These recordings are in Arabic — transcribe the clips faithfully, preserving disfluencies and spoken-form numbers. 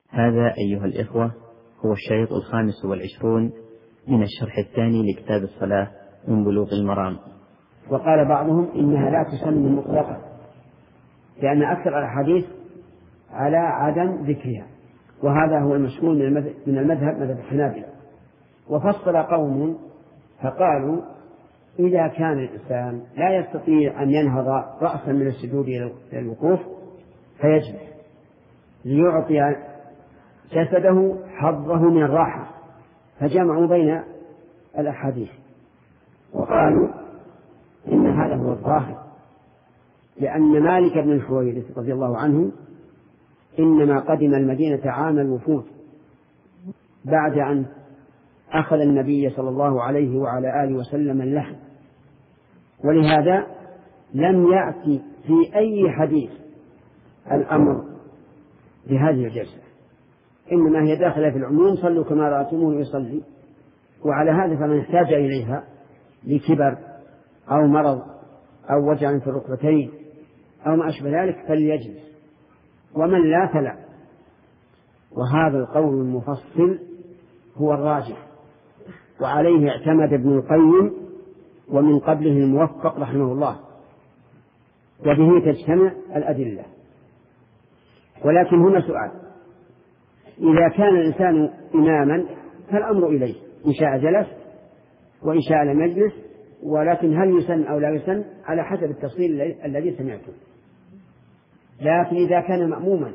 هذا أيها الإخوة هو الشريط الخامس والعشرون من الشرح الثاني لكتاب الصلاة من بلوغ المرام. وقال بعضهم إنها لا تسمى مطلقا لأن أكثر الأحاديث على عدم ذكرها، وهذا هو المشهور من المذهب مذهب الحنابلة. وفصل قوم فقالوا إذا كان الإنسان لا يستطيع أن ينهض رأسا من السجود إلى الوقوف فيجلس ليعطي جسده حظه من الراحة، فجمعوا بين الأحاديث وقالوا إن هذا هو الظاهر، لأن مالك بن الحويرث رضي الله عنه إنما قدم المدينة عام الوفود بعد أن أخذ النبي صلى الله عليه وعلى آله وسلم اللحم، ولهذا لم يأتي في أي حديث الأمر بهذه الجلسة، إنما هي داخلة في العموم: صلوا كما رأيتموه يصلي. وعلى هذا فمن احتاج إليها لكبر أو مرض أو وجع في الركبتين أو ما أشبه ذلك فليجلس، ومن لا فلا. وهذا القول المفصل هو الراجح، وعليه اعتمد ابن القيم ومن قبله الموفق رحمه الله، وبه تجتمع الأدلة. ولكن هنا سؤال: إذا كان الإنسان إماما فالأمر إليه، إن شاء جلس وإن شاء لم يجلس، ولكن هل يسن أو لا يسن على حسب التفصيل الذي سمعته. لكن إذا كان مأموما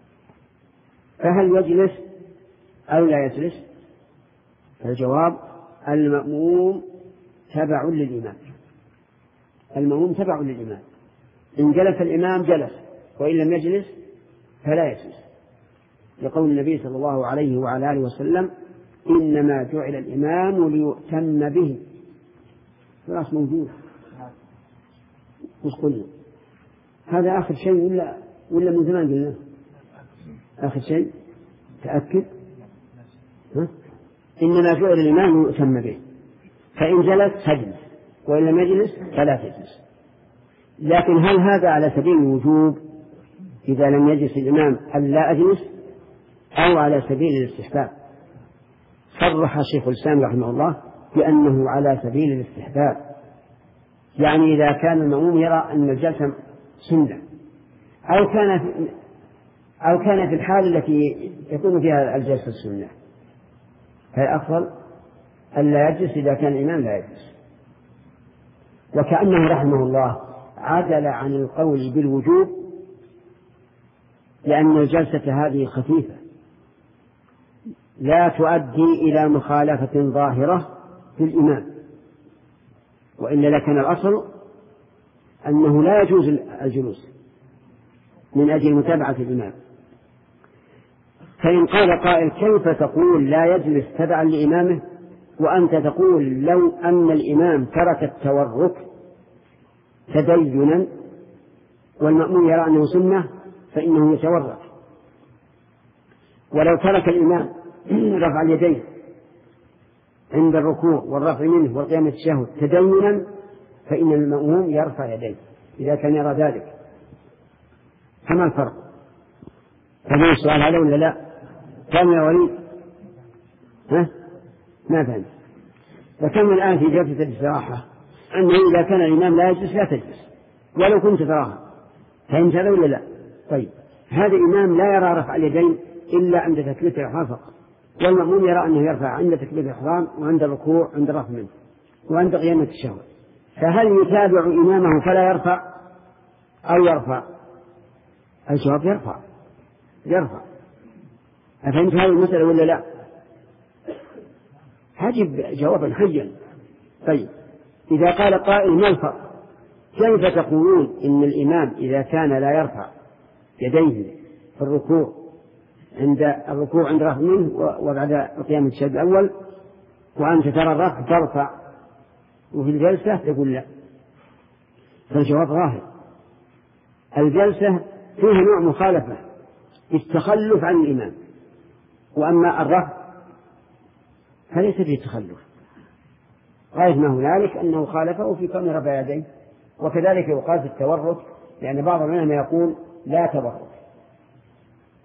فهل يجلس أو لا يجلس؟ فالجواب: المأموم تبع للإمام، المأموم تبع للإمام، إن جلس الإمام جلس، وإن لم يجلس فلا يجلس، لقول النبي صلى الله عليه وعلى آله وسلم: إنما جعل الإمام ليؤتم به. خلاص موجود. مش قلنا هذا آخر شيء ولا ولا من زمان قلنا آخر شيء؟ تأكد. ها؟ إنما جعل الإمام ليؤتم به، فإن جلس فاجلس، وإن لم يجلس فلا تجلس. لكن هل هذا على سبيل الوجوب إذا لم يجلس الإمام ألا أجلس، أو على سبيل الاستحباب؟ صرح شيخ الإسلام رحمه الله بأنه على سبيل الاستحباب، يعني إذا كان المأموم يرى أن الجلسة سنة، أو كان في أو كان في الحال التي يكون فيها الجلسة السنة، فالأفضل ألا يجلس إذا كان الإمام لا يجلس. وكأنه رحمه الله عدل عن القول بالوجوب، لأن الجلسة هذه خفيفة لا تؤدي إلى مخالفة ظاهرة في الإمام، وإلا لكان الأصل أنه لا يجوز الجلوس من أجل متابعة الإمام. فإن قال قائل: كيف تقول لا يجلس تبعا لإمامه وأنت تقول لو أن الإمام ترك التورك تدينا والمأموم يرى أنه سنة فإنه يتورك، ولو ترك الإمام رفع اليدين عند الركوع والرفع منه والقيام التشهد تدينا فإن المأموم يرفع يديه إذا كان يرى ذلك. فما الفرق؟ فما السؤال هذا ولا لا؟ كم يا وليد؟ ها؟ ما فهم. فكم الآن في جلسة الاستراحة أنه إذا كان الإمام لا يجلس لا تجلس ولو كنت تراها، فهمت هذا ولا لا؟ طيب، هذا الإمام لا يرى رفع اليدين إلا عند تكبيرة الإحرام فقط، والمأموم يرى أنه يرفع عند تكبيرة الإحرام وعند الركوع عند الرفع منه وعند قيام التشهد، فهل يتابع إمامه فلا يرفع أو يرفع؟ الجواب: يرفع يرفع. أفهمت هذه المسألة ولا لا؟ هجب جوابا حيا. طيب، إذا قال قائل: ما الفرق؟ كيف تقولون إن الإمام إذا كان لا يرفع يديه في الركوع عند الركوع عند رفع منه وبعد قيام التشهد الأول، وأنت ترى الرفع ترفع، وفي الجلسة تقول لا؟ فالجواب ظاهر: الجلسة فيها نوع مخالفة التخلف عن الإمام، وأما الرفع فليس فيه تخلف، غاية ما هنالك أنه خالفه في كون رفع يديه. وكذلك يقال في التورك، لأن بعض العلماء يقول لا تورك،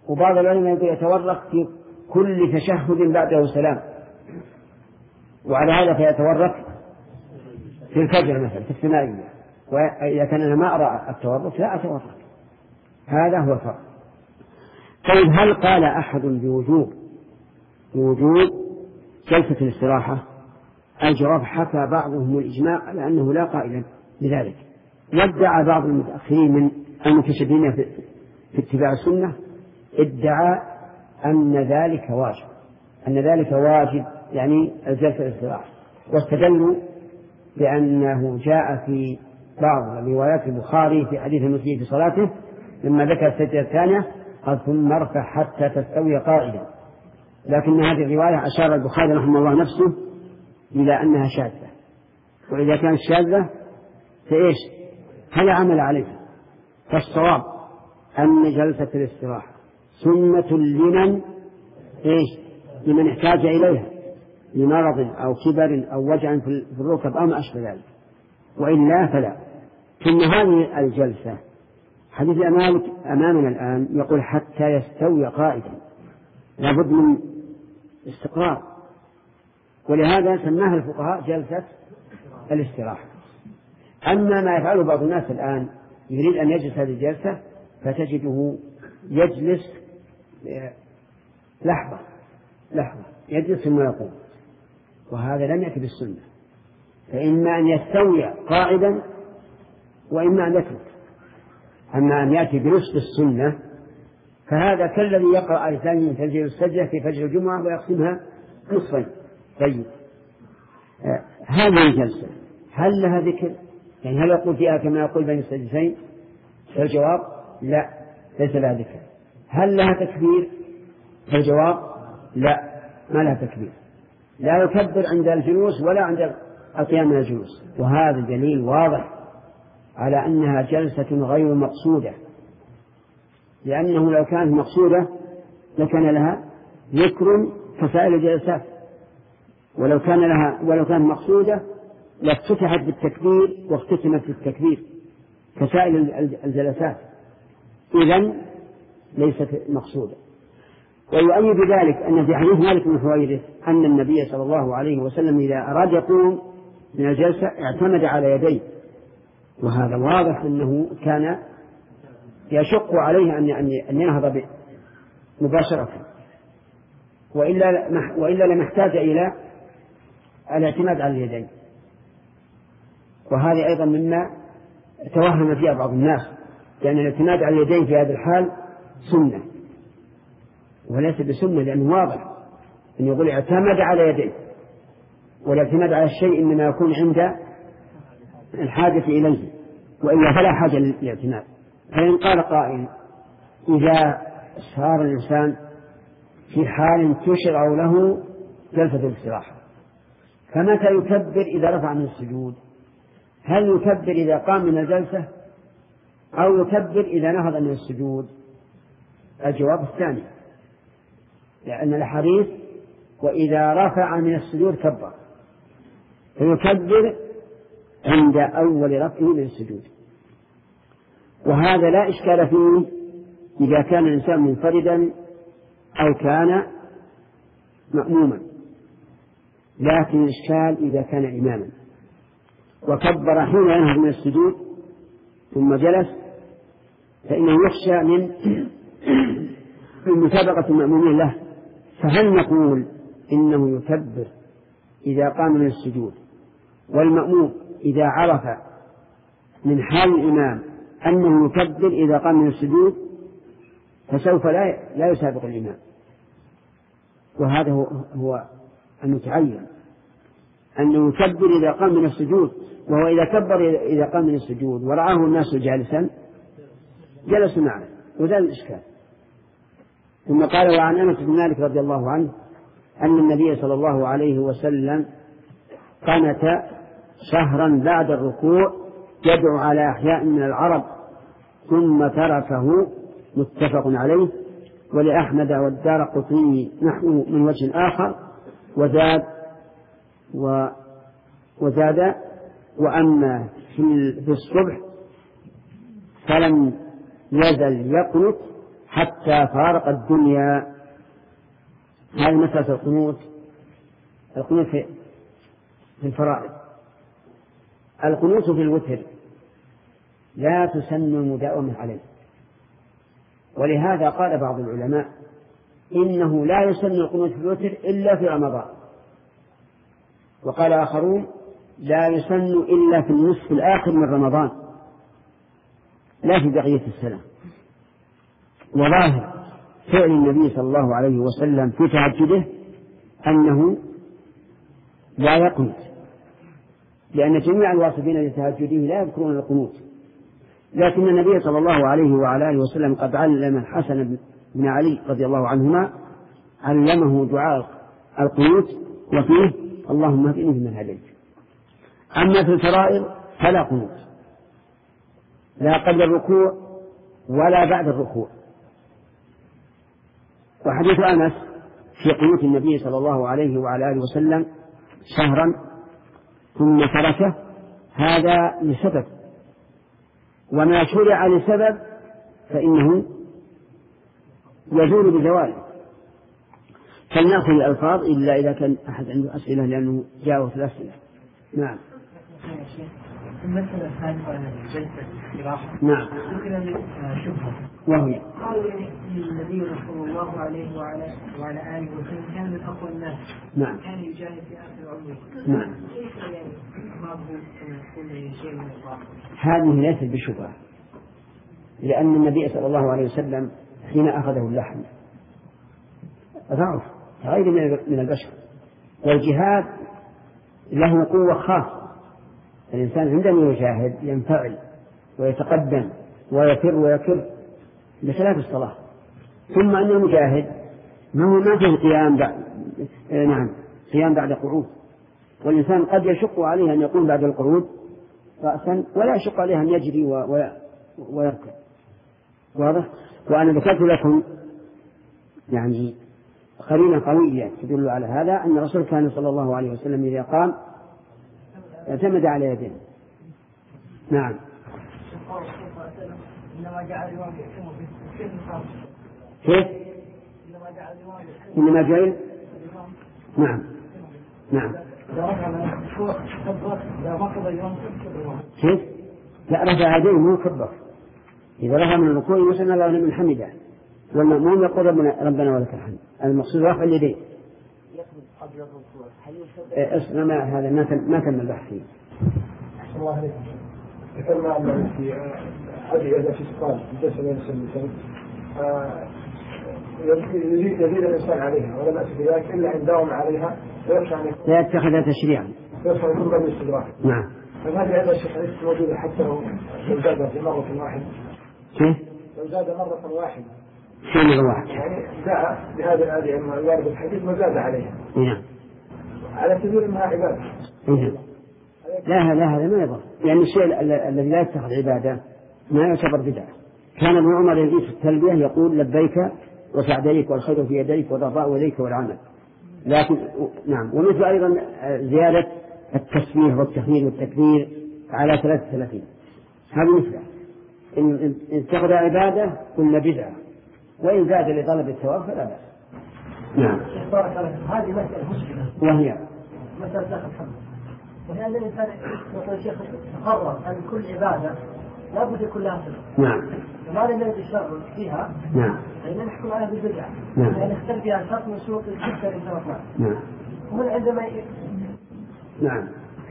وبعض العلماء يقول يتورك في كل تشهد بعده سلام، وعلى هذا فيتورك في الفجر مثلا في الثنائية، وإذا كان أنا ما أرى التورك لا أتورك. هذا هو الفرق. طيب هل قال أحد بوجوب بوجوب جلسة الاستراحة؟ الجواب حكى بعضهم الإجماع على أنه لا قائل بذلك، وادعى بعض المتأخرين من المتشددين في اتباع السنة ادعى أن ذلك واجب، أن ذلك واجب يعني الجلسة الاستراحة، واستدلوا بأنه جاء في بعض روايات البخاري في حديث المسيء في صلاته لما ذكر السجدة الثانية قال ثم ارفع حتى تستوي قائدا، لكن هذه الرواية أشار البخاري رحمه الله نفسه إلى أنها شاذة، وإذا كانت شاذة فإيش هل عمل عليها؟ فالصواب أن جلسة الاستراحة سنة لمن إيش لمن احتاج إليها لمرض أو كبر أو وجع في الركب أو ما أشبه ذلك، وإلا فلا. ثم هذه الجلسة حديث مالك أمامنا الآن يقول حتى يستوي قائدا، لابد من استقرار، ولهذا سماها الفقهاء جلسة الاستراحة. أما ما يفعله بعض الناس الآن يريد أن يجلس هذه الجلسة فتجده يجلس لحظة لحظة يجلس ثم يقوم، وهذا لم يأتي بالسنة، فإما أن يستوي قاعدا وإما أن يترك. أما أن يأتي بنصف السنة فهذا كالذي يقرأ آيتين من تنزيل السجدة في فجر الجمعة ويقسمها نصفين. طيب آه هذه الجلسة هل لها ذكر؟ يعني هل يقول فيها كما يقول بين السجدتين؟ فالجواب لا، ليس لها ذكر. هل لها تكبير؟ فالجواب لا، ما لها تكبير، لا يكبر عند الجلوس ولا عند القيام من الجلوس، وهذا دليل واضح على أنها جلسة غير مقصودة، لأنه لو كانت مقصودة لكان لها ذكر كسائر الجلسات، ولو كان لها ولو كانت مقصودة لافتتحت بالتكبير واختتمت بالتكبير كسائر الجلسات، إذن ليست مقصودة. ويؤيد ذلك أن في حديث مالك بن حويرث أن النبي صلى الله عليه وسلم إذا أراد يقوم من الجلسة اعتمد على يديه، وهذا واضح أنه كان يشق عليه أن ينهض مباشرة، وإلا وإلا لم يحتاج إلى الاعتماد على اليدين. وهذا أيضا مما توهم فيها بعض الناس، لأن الاعتماد على اليدين في هذه الحال سنة وليس بسنة، لأنه واضح أن يقول اعتمد على يديه، والاعتماد على الشيء إنما يكون عند الحاجة إليه، وإلا فلا حاجة للاعتماد. فإن قال قائل إذا صار الإنسان في حال تشرع له جلسة الاستراحة فمتى يكبر إذا رفع من السجود؟ هل يكبر إذا قام من الجلسة أو يكبر إذا نهض من السجود؟ الجواب الثاني، لأن الحديث وإذا رفع من السجود كبر، فيكبر عند أول رفعه من السجود، وهذا لا إشكال فيه إذا كان الإنسان منفردا أو كان مأموما، لكن الإشكال إذا كان إماما وكبر حين ينهض من السجود ثم جلس، فإنه يخشى من من متابقة المأمومين له. فهل نقول إنه يكبر إذا قام من السجود، والمأموم إذا عرف من حال الإمام أنه يكبر إذا قام من السجود فسوف لا لا يسابق الإمام؟ وهذا هو, هو المتعين، أنه يكبر إذا قام من السجود، وهو إذا كبر إذا قام من السجود ورآه الناس جالسا جلسوا معه، وذا الإشكال. ثم قال وعن أنس بن مالك رضي الله عنه أن النبي صلى الله عليه وسلم قنت شهرا بعد الركوع يدعو على أحياء من العرب ثم تركه، متفق عليه. ولأحمد والدارقطني نحوه من وجه آخر، وزاد و وزاد وأما في الصبح فلم يزل يقنط حتى فارق الدنيا. هذه مسألة القنوت. القنوت في الفرائض. القنوت في الوتر لا تسن المداومة عليه، ولهذا قال بعض العلماء إنه لا يسن القنوت في الوتر إلا في رمضان، وقال آخرون لا يسن إلا في النصف الآخر من رمضان لا في بقية السنة. وظاهر فعل النبي صلى الله عليه وسلم في تهجده أنه لا يقنط، لأن جميع الواصفين لتهجده لا يذكرون القنوت، لكن النبي صلى الله عليه وعلى آله وسلم قد علم الحسن بن علي رضي الله عنهما علمه دعاء القنوت وفيه اللهم اهدني فيمن هديت. أما في الفرائض فلا قنوت، لا قبل الركوع ولا بعد الركوع. وحديث أنس في قنوت النبي صلى الله عليه وعلى آله وسلم شهرا ثم تركه هذا لسبب، وما شرع لسبب فإنه يزول بزواله. فلنأخذ الألفاظ إلا إذا كان أحد عنده أسئلة، لأنه جاءوا في الأسئلة. نعم. المسألة الثانية عن جلسة الاستراحة. نعم. ذكر شبهة وهي قالوا النبي صلى الله عليه وعلى وعلى آله وسلم كان من أقوى الناس. نعم. كان يجاهد في آخر عمره. نعم. كيف يعني ما هو كل شيء من الراحة؟ هذه ليست بشبهة، لأن النبي صلى الله عليه وسلم حين أخذه اللحم ضعف غير من البشر، والجهاد له قوة خاصة. الإنسان عندما يجاهد ينفعل ويتقدم ويفر ويكر بخلاف الصلاة. ثم أن المجاهد ما هو ما فيه قيام بعد نعم قيام بعد قعود، والإنسان قد يشق عليه أن يقوم بعد القعود رأسا، ولا يشق عليه أن يجري ويركض. واضح؟ وأنا ذكرت لكم يعني قرينة قوية تدل على هذا، أن الرسول كان صلى الله عليه وسلم إذا قام اعتمد على يديه. نعم. كيف؟ إنما جعل. نعم نعم. كيف؟ لا، رفع يديه مو كبر. إذا رفع من الركوع يسمى الله من حمده، والمأموم يقول ربنا ولك الحمد. المقصود رفع اليدين. اسمع ما هذا ما تم ما تم البحث فيه. الله عليكم. ذكرنا أن في هذه إذا في سؤال جلس بين السنتين يزيد يزيد الإنسان عليها ولا بأس بذلك إلا إن داوم عليها ويخشى أن لا يتخذها تشريعا. يخشى أن يكون بالاستدراك. نعم. فهذه هذا الشيء ليس موجودة حتى لو زاد في مرة واحدة. كيف؟ لو زاد مرة واحدة. شيء مرة واحدة. يعني دعا بهذا الآية أن الوارد الحديث وزاد عليها. نعم. على سبيل أنها عبادة. نعم. لا لا هذا ما يضر، لأن الشيء الذي لا يتخذ عبادة ما يعتبر بدعة. كان ابن عمر يزيد في التلبية يقول لبيك وسعديك والخير في يديك والرضاء إليك والعمل. لكن نعم، ومثل أيضا زيادة التسبيح والتحميد والتكبير على ثلاثة وثلاثين، هذا مثله. إن اتخذ عبادة قلنا بدعة، وإن زاد لطلب الثواب فلا بأس. نعم. هذه مسألة مشكلة، وهي مسألة داخل الحمد، وهي أن الإنسان مثلا الشيخ تقرر أن كل عبادة لا بد يكون لها صفة. نعم. فما لم يرد الشرع فيها نعم فإننا نحكم عليها بالبدعة. نعم. يعني نختلف فيها شرط من شروط الحجة للتوفيق. نعم. ومن عندما ي... نعم.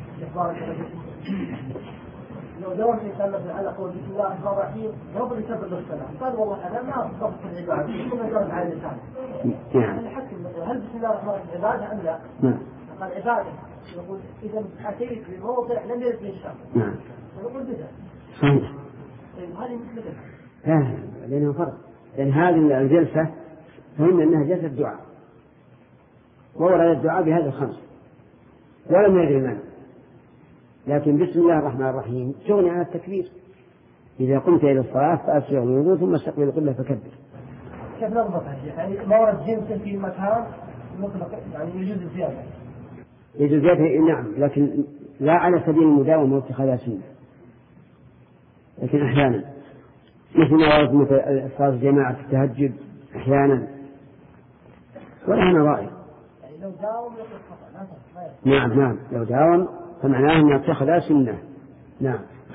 لو دور الإنسان مثلا على قول بسم الله الرحمن الرحيم قبل يكبر بالصلاة، قال والله أنا ما أصبت في العبادة، ثم جرت على اللسان. نعم. أنا حكم هل بسم الله الرحمن الرحيم عبادة أم لا؟ نعم. قال عبادة. يقول إذا أتيت بموضع لم يرد فيه الشرع. نعم. فنقول بدعة. صحيح. طيب هذه مثل بدعة. لا، لأنه فرق، لأن هذه الجلسة فهمنا أنها جلسة دعاء، وورد الدعاء بهذا الخمس ولم يرد المعنى. لكن بسم الله الرحمن الرحيم تغني عن التكبير. إذا قمت إلى الصلاة فأسرع الوضوء ثم استقبل القبلة فكبر. كيف نضبطها يعني ما ورد جنس في مكان مطلق يعني يجوز الزيادة؟ يجوز زيادة نعم، لكن لا على سبيل المداومة واتخاذها سنة، لكن أحيانا مثل ما ورد مثل صلاة جماعة التهجد أحيانا ولا نظائر. يعني لو داوم يقول خطأ. نعم نعم لو داوم فمعناه أن اتخذ سنة. نعم.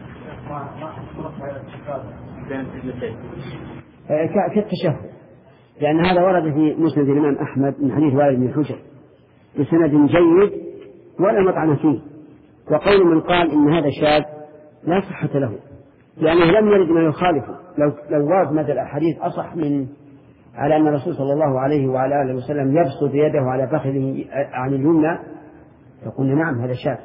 كالتشهد، لأن هذا ورد في مسند الإمام أحمد من حديث وائل بن حجر بسند جيد ولا مطعن فيه. وقول من قال إن هذا شاذ لا صحة له، لأنه لم يرد ما يخالفه. لو لو ورد مثل الحديث أصح من على أن الرسول صلى الله عليه وعلى آله وسلم يبسط يده على فخذه عن اليمنى فقلنا نعم هذا شاذ.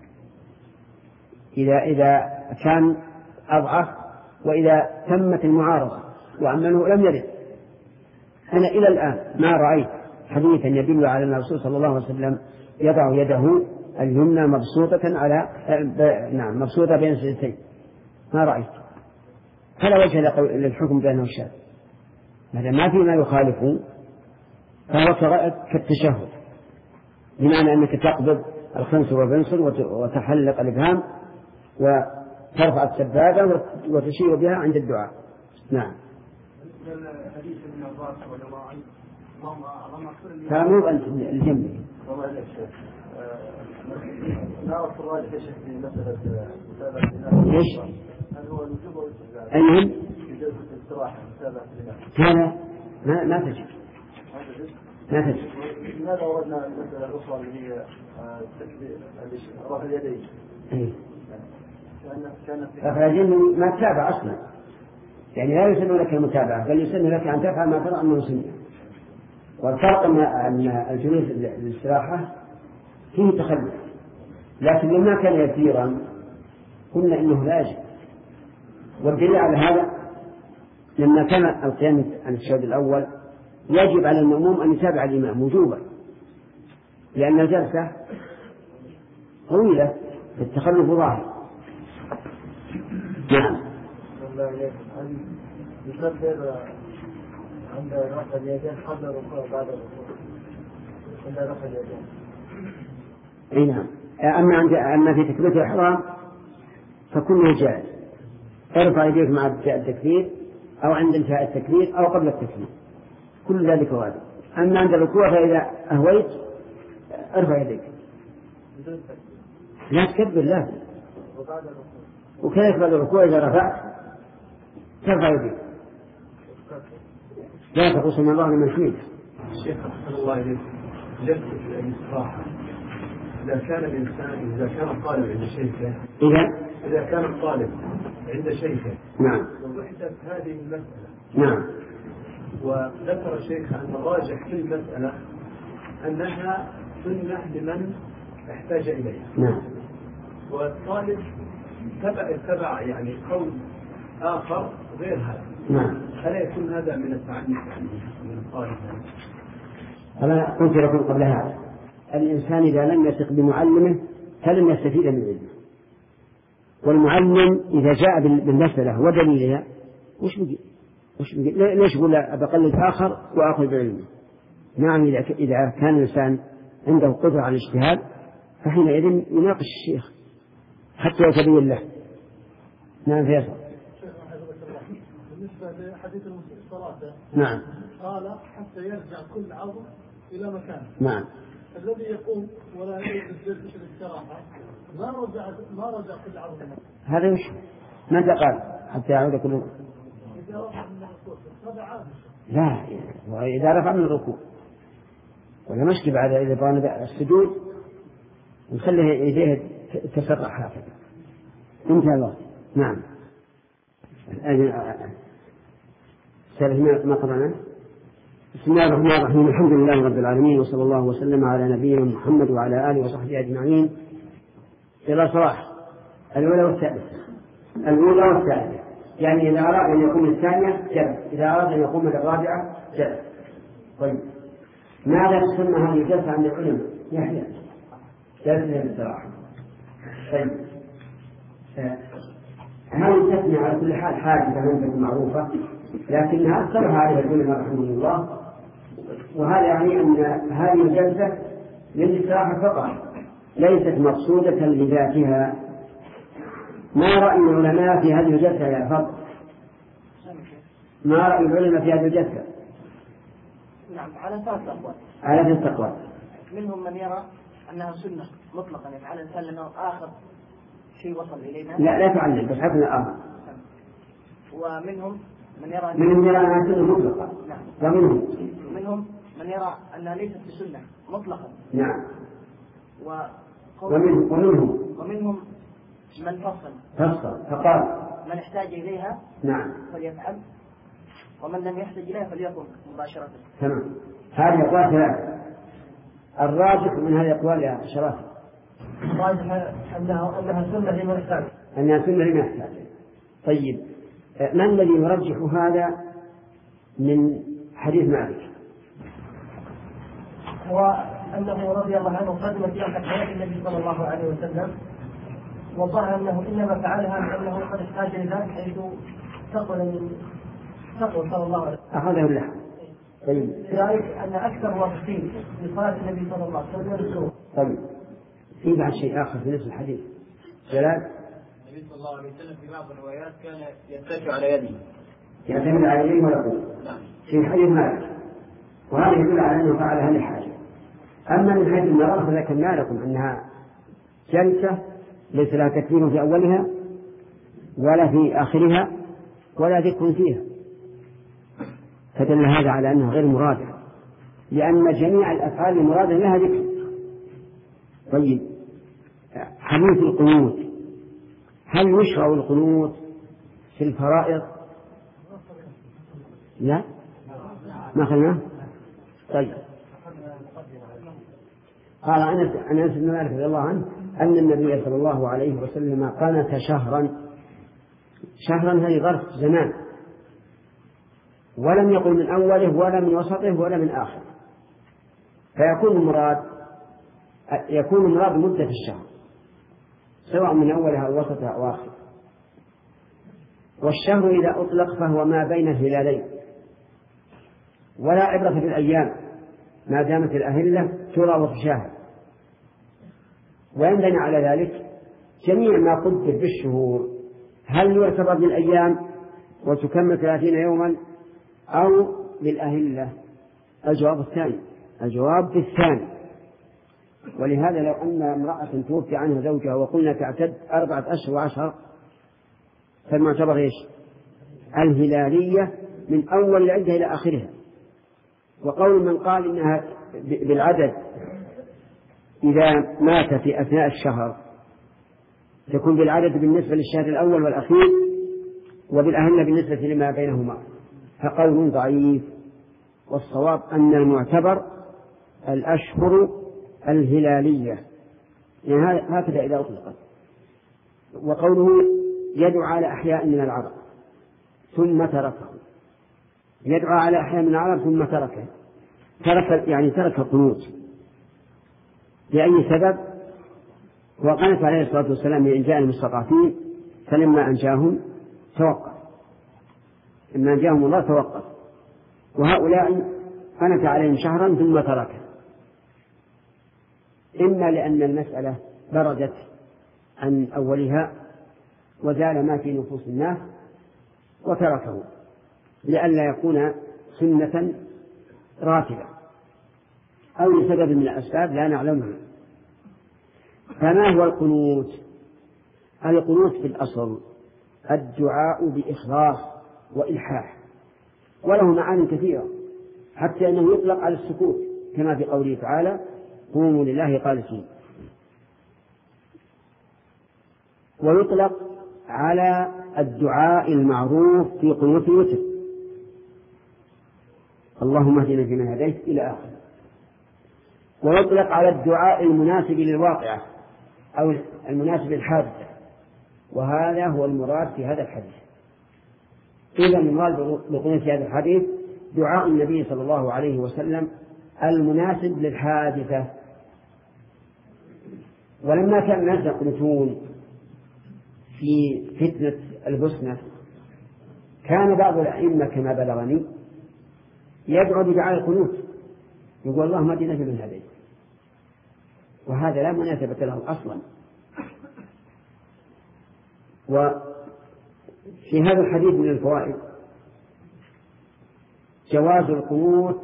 إذا إذا كان أضعف وإذا تمت المعارضة، وأما أنه لم يرد. أنا إلى الآن ما رأيت حديثا يدل على أن الرسول صلى الله عليه وسلم يضع يده اليمنى مبسوطة على نعم مبسوطة بين السجدتين، ما رأيت. فلا وجه للحكم بأنه شاذ، هذا ما في ما يخالفه، فهو كالتشهد، بمعنى أنك تقبض الخنصر والبنصر وتحلق الإبهام وترفع السبابة وتشير بها عند الدعاء. نعم. فمو أنت الجنبي. ليش؟ أيهم؟ هذا ما ما تجد. ما تجد. لماذا وردنا المسألة الأخرى اللي هي رفع اليدين؟ إيه. رفع اليدين ما تتابع أصلا، يعني لا يسن لك المتابعة، بل يسن لك أن تفعل ما ترى أنه سنة. والفرق أن الجلوس للاستراحة فيه تخلف، لكن لما كان يسيرا قلنا إنه لا يجب. والدليل على هذا لما كان القيام عن التشهد الأول يجب على المأموم أن يتابع الإمام وجوبا، لأن الجلسة طويلة التخلف ظاهر. نعم. يكبر عند رفع اليدين قبل الركوع بعد الركوع عند رفع اليدين. اي نعم. اما عند اما في تكبيرة الإحرام فكله جائز، ارفع يديك مع التكبير او عند انتهاء التكبير او قبل التكبير، كل ذلك واجب. اما عند الركوع فاذا اهويت ارفع يديك لا تكبر لازم، وكذلك بعد الركوع اذا رفعت ترفع يديك لا تقول سمع الله لمن حمده. الشيخ رحمه الله إليك جلسة الاستراحة إذا كان الإنسان إذا كان الطالب عند شيخه إذا إذا كان الطالب عند شيخه نعم ووحدت هذه المسألة نعم وذكر الشيخ أن الراجح في المسألة أنها سنة لمن احتاج إليها نعم والطالب تبع تبع يعني قول آخر غير هذا نعم ألا يكون هذا من التعنيف من الطالب؟ أنا قلت لكم قبل هذا الإنسان إذا لم يثق بمعلمه فلن يستفيد من علمه، والمعلم إذا جاء بالمسألة ودليلها وش بيجي وش بيجي ليش يقول بقلد آخر وآخذ بعلمه؟ نعم إذا إذا كان الإنسان عنده قدرة على الاجتهاد فحينئذ يناقش الشيخ حتى يتبين له. نعم فيصل. بالنسبة لحديث الصلاة نعم قال حتى يرجع كل عضو إلى مكانه. نعم. الذي يقوم ولا يجلس جلسة الاستراحة ما رجع ما رجع كل عضو. هذا وش؟ ماذا قال؟ حتى يعود كل. إذا رفع من الركوع هذا عادي. لا وإذا رفع من الركوع ولا مشكلة بعد إذا بان السجود نخليه يديه تسرح هكذا انتهى الوقت. نعم. ما قرأنا. بسم الله الرحمن الرحيم الحمد لله رب العالمين وصلى الله وسلم على نبينا محمد وعلى آله وصحبه أجمعين. إلى صلاح الأولى والثالثة الأولى والثالثة يعني إذا أراد أن يقوم الثانية جلس، إذا أراد أن يقوم الرابعة جلس. طيب ماذا تسمى هذه الجلسة عند العلماء؟ يحيى جلسة الاستراحة. طيب هذه تسمى على كل حال حاجة لم معروفة لكنها اصطلح عليها العلماء رحمه الله، وهذا يعني أن هذه الجلسة للاستراحة فقط ليست مقصودة لذاتها. ما رأي العلماء في هذه الجلسة يا فضل؟ ما رأي العلماء في هذا الجثة؟ نعم على ثلاث أقوال. على ثلاث أقوال. منهم من يرى أنها سنة مطلقا، يعني على الإنسان لأنه آخر شيء وصل إلينا. لا لا تعلم بس حفنا آخر. ومنهم من يرى منهم يرى أنها سنة مطلقة. نعم. ومنهم منهم من يرى أنها ليست بسنة مطلقا. نعم. ومنهم ومنهم ومنهم من فصل فصل فقال من احتاج إليها نعم فليفعل، ومن لم يحتاج إليها فليقم مباشرة. تمام. هذه أقوال ثلاثة. الراجح من هذه الأقوال يا شرف الراجح أنها أنها سنة لمن احتاج. أنها سنة لمن احتاج. طيب ما الذي يرجح هذا من حديث مالك؟ هو أنه رضي الله عنه قدم في أحد حياة النبي صلى الله عليه وسلم، وظهر أنه إنما فعلها لأنه قد احتاج إلى ذلك حيث تقل من تقل صلى الله عليه وسلم أخذه اللحم. طيب لذلك أن أكثر وقتين لصلاة النبي صلى الله عليه وسلم السوء. طيب في بعد شيء آخر في نفس الحديث. جلال النبي صلى الله عليه وسلم في بعض الروايات كان يتكئ على يده. يعتمد على يديه ويقول نعم. في حديث مالك، وهذا يدل على أنه فعلها لحاجة. أما من حيث المرأة فذكرنا لكم أنها جلسة ليس لها تكبير في أولها ولا في آخرها ولا ذكر فيها، فدل هذا على أنها غير مرادة، لأن جميع الأفعال المرادة لها ذكر. طيب حديث القنوت، هل يشرع القنوت في الفرائض؟ لا ما خلناه. طيب قال أنس أنس بن مالك رضي الله عنه أن النبي صلى الله عليه وسلم قنت شهرا. شهرا هذه ظرف زمان، ولم يقل من أوله ولا من وسطه ولا من آخره، فيكون المراد يكون المراد مدة الشهر سواء من أولها أو وسطها أو آخرها. والشهر إذا أطلق فهو ما بين الهلالين، ولا عبرة بالأيام ما دامت الأهلة ترى وتشاهد. وينبني على ذلك جميع ما قدر بالشهور، هل يعتبر بالأيام وتكمل ثلاثين يوما أو بالأهلة؟ الجواب الثاني، الجواب بالثاني. ولهذا لو أن امرأة توفي عنها زوجها وقلنا تعتد أربعة أشهر وعشر فالمعتبر إيش؟ الهلالية من أول العدة إلى آخرها. وقول من قال إنها بالعدد إذا مات في أثناء الشهر تكون بالعدد بالنسبة للشهر الأول والأخير وبالأهلة بالنسبة لما بينهما، فقول ضعيف. والصواب أن المعتبر الأشهر الهلالية، يعني هكذا إذا أطلقت. وقوله يدعو على أحياء من العرب ثم تركه، يدعو على أحياء من العرب ثم تركه، ترك يعني ترك القنوت لأي سبب؟ وقنت عليه الصلاة والسلام لإنجاء المستضعفين، فلما أنجاهم توقف، لما أنجاهم الله توقف. وهؤلاء قنت عليهم شهرا ثم تركه، إما لأن المسألة بردت عن أولها وزال ما في نفوس الناس وتركه لئلا يكون سنة راتبة، أو لسبب من الأسباب لا نعلمها. فما هو القنوت؟ القنوت في الأصل الدعاء بإخلاص وإلحاح، وله معاني كثيرة، حتى أنه يطلق على السكوت كما في قوله تعالى قوموا لله قانتين، ويطلق على الدعاء المعروف في قنوت الوتر اللهم اهدنا فيمن هديت إلى آخره، ويطلق على الدعاء المناسب للواقعة أو المناسب للحادثة، وهذا هو المراد في هذا الحديث. إذا المراد بقنوت هذا الحديث دعاء النبي صلى الله عليه وسلم المناسب للحادثة. ولما كان الناس يقنطون في فتنة البسنة كان بعض الأئمة كما بلغني يدعو بدعاء القنوت، يقول اللهم اهدنا فيمن هديت، وهذا لا مناسبة له أصلا. وفي هذا الحديث من الفوائد جواز القنوت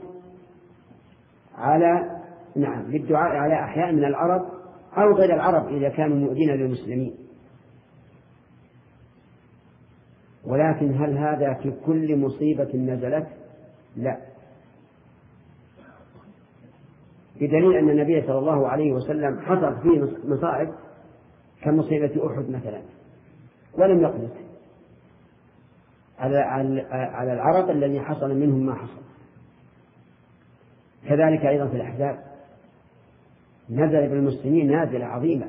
على نعم بالدعاء على أحياء من العرب أو غير العرب إذا كانوا مؤذين للمسلمين. ولكن هل هذا في كل مصيبة نزلت؟ لا، بدليل أن النبي صلى الله عليه وسلم حصل فيه مصائب كمصيبة أحد مثلا ولم يقنط على على العرب الذي حصل منهم ما حصل. كذلك أيضا في الأحزاب نزل بالمسلمين نازلة عظيمة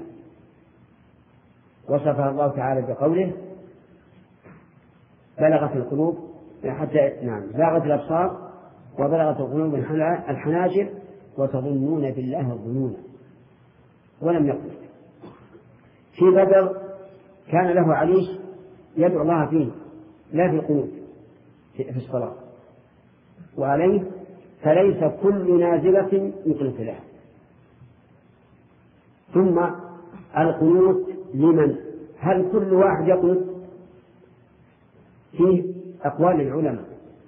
وصفها الله تعالى بقوله بلغت القلوب حتى نعم زاغت الأبصار وبلغت القلوب الحناجر وتظنون بالله الظنون ولم يقل. في بدر كان له عليش يدعو الله فيه لا في القنوت في الصلاة وعليه فليس كل نازلة يقنط له. ثم القنوت لمن؟ هل كل واحد يقنط؟ فيه أقوال العلماء.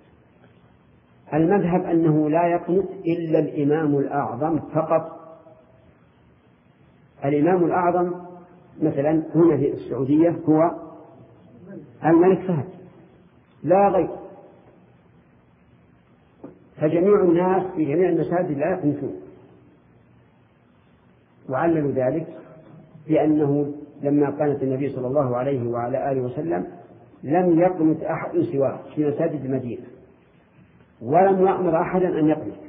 المذهب أنه لا يقنط إلا الإمام الأعظم فقط. الإمام الأعظم مثلا هنا في السعودية هو الملك فهد لا غير، فجميع الناس في جميع المساجد لا يقنطون. وعللوا ذلك بأنه لما قنت النبي صلى الله عليه وعلى آله وسلم لم يقنط أحد سواه في مساجد المدينة ولم يأمر أحدا أن يقنط.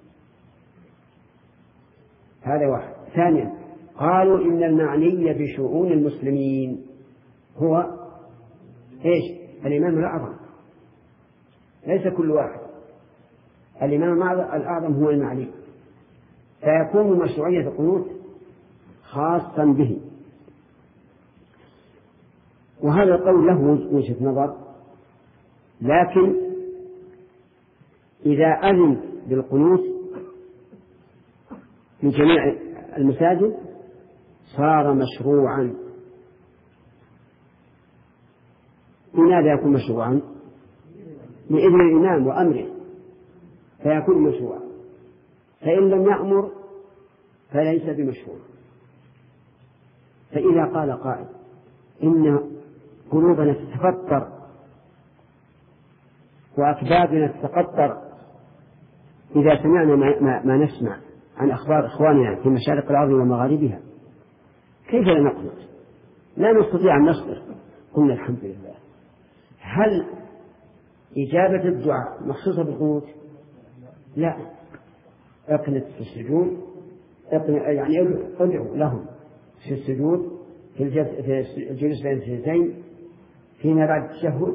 هذا واحد. ثانيا قالوا إن المعني بشؤون المسلمين هو إيش؟ الإمام الأعظم ليس كل واحد. الإمام الأعظم هو المعني فيكون مشروعية القنوت خاصا به. وهذا القول له وجهة نظر، لكن إذا أذن بالقنوت في جميع المساجد صار مشروعا. لماذا يكون مشروعا؟ لإذن الإمام وأمره فيكون مشروعا، فإن لم يأمر فليس بمشروع. فإذا قال قائل إن قلوبنا تتفطر وأكبادنا تتقطر إذا سمعنا ما, ما نسمع عن أخبار إخواننا في مشارق الأرض ومغاربها، كيف لا نقنط؟ لا نستطيع أن نصبر. قلنا الحمد لله. هل إجابة الدعاء مخصوصة بالقنوت؟ لا. اقنط في السجود، يعني ادعو لهم في السجود، في الجلوس بين السجدتين، فيما بعد التشهد،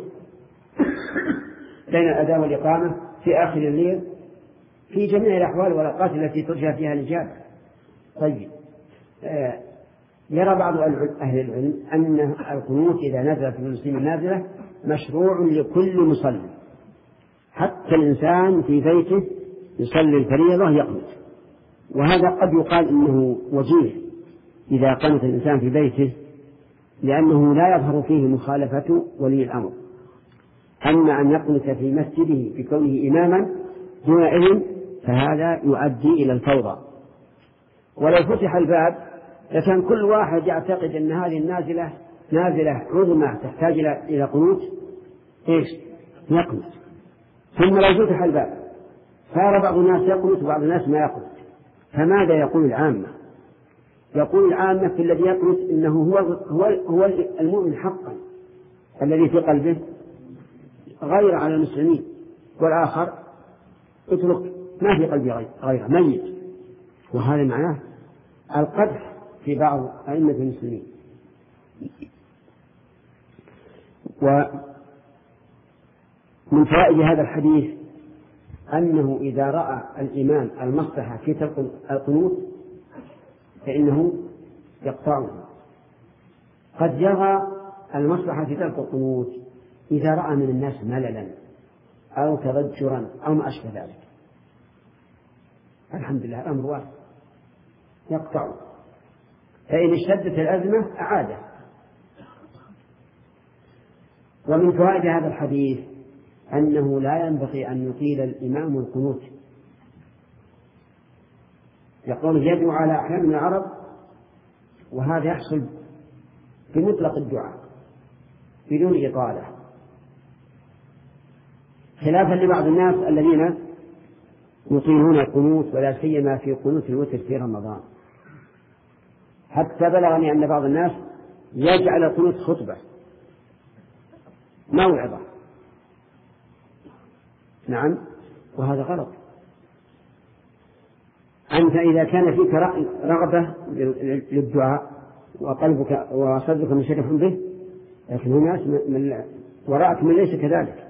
بين الأذان والإقامة، في آخر الليل، في جميع الأحوال والأوقات التي ترجى فيها الإجابة. طيب آه يرى بعض أهل العلم أن القنوت إذا نزل في المسلمين نازلة مشروع لكل مصلي، حتى الإنسان في بيته يصلي الفريضة يقنط. وهذا قد يقال إنه وجيه إذا قنط الإنسان في بيته لأنه لا يظهر فيه مخالفة ولي الأمر. أما أن يقنط في مسجده بكونه إماما دون إذن فهذا يؤدي إلى الفوضى. ولو فتح الباب لكان كل واحد يعتقد أن هذه النازلة نازلة عظمى تحتاج إلى قنوت إيش؟ يقنط. ثم لو فتح الباب صار بعض الناس يقنط وبعض الناس ما يقنط، فماذا يقول العامة؟ يقول العامة في الذي يقنط إنه هو, هو, هو المؤمن حقا الذي في قلبه غير على المسلمين، والآخر اترك ما في قلبه غير, غير ميت. وهذا معناه القدح في بعض أئمة المسلمين. ومن فوائد هذا الحديث أنه إذا رأى الإمام المصلحة في ترك القنوت فإنه يقطعه. قد يرى المصلحة في ترك القنوت إذا رأى من الناس مللا أو تضجرا أو ما أشبه ذلك. الحمد لله الأمر واحد يقطعه، فإن اشتدت الأزمة أعاده. ومن فوائد هذا الحديث أنه لا ينبغي أن يطيل الإمام القنوت. يقول يدعو على أحيان من العرب، وهذا يحصل بمطلق الدعاء بدون إطالة، خلافا لبعض الناس الذين يطيلون القنوت، ولا سيما في قنوت الوتر في رمضان، حتى بلغني أن بعض الناس يجعل القنوت خطبة موعظة. نعم، وهذا غلط. أنت إذا كان فيك رغبة للدعاء وقلبك وصدرك منشرح به، لكن الناس من وراءك من ليس كذلك.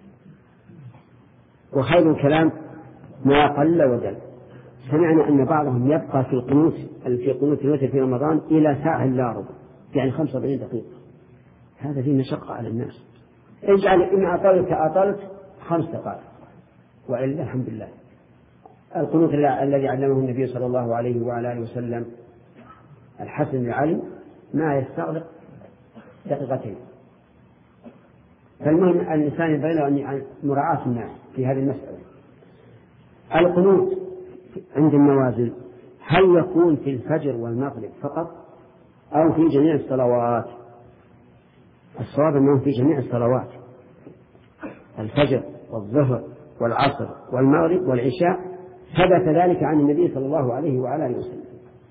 وخير الكلام ما قل ودل. سمعنا أن بعضهم يبقى في القنوت في قنوت الوتر في رمضان إلى ساعة إلا ربع، يعني خمسة وأربعين دقيقة. هذا فيه مشقة على الناس. اجعل إن أطلت أطلت خمس دقائق، وإلا الحمد لله. القنوت الذي علمه النبي صلى الله عليه وعلى آله وسلم الحسن بن علي ما يستغرق دقيقتين. فالمهم الإنسان ينبغي له أن مراعاة الناس في هذه المسألة. القنوت عند النوازل هل يكون في الفجر والمغرب فقط أو في جميع الصلوات؟ الصواب أنه في جميع الصلوات، الفجر والظهر والعصر والمغرب والعشاء، ثبت ذلك عن النبي صلى الله عليه وعلى آله وسلم.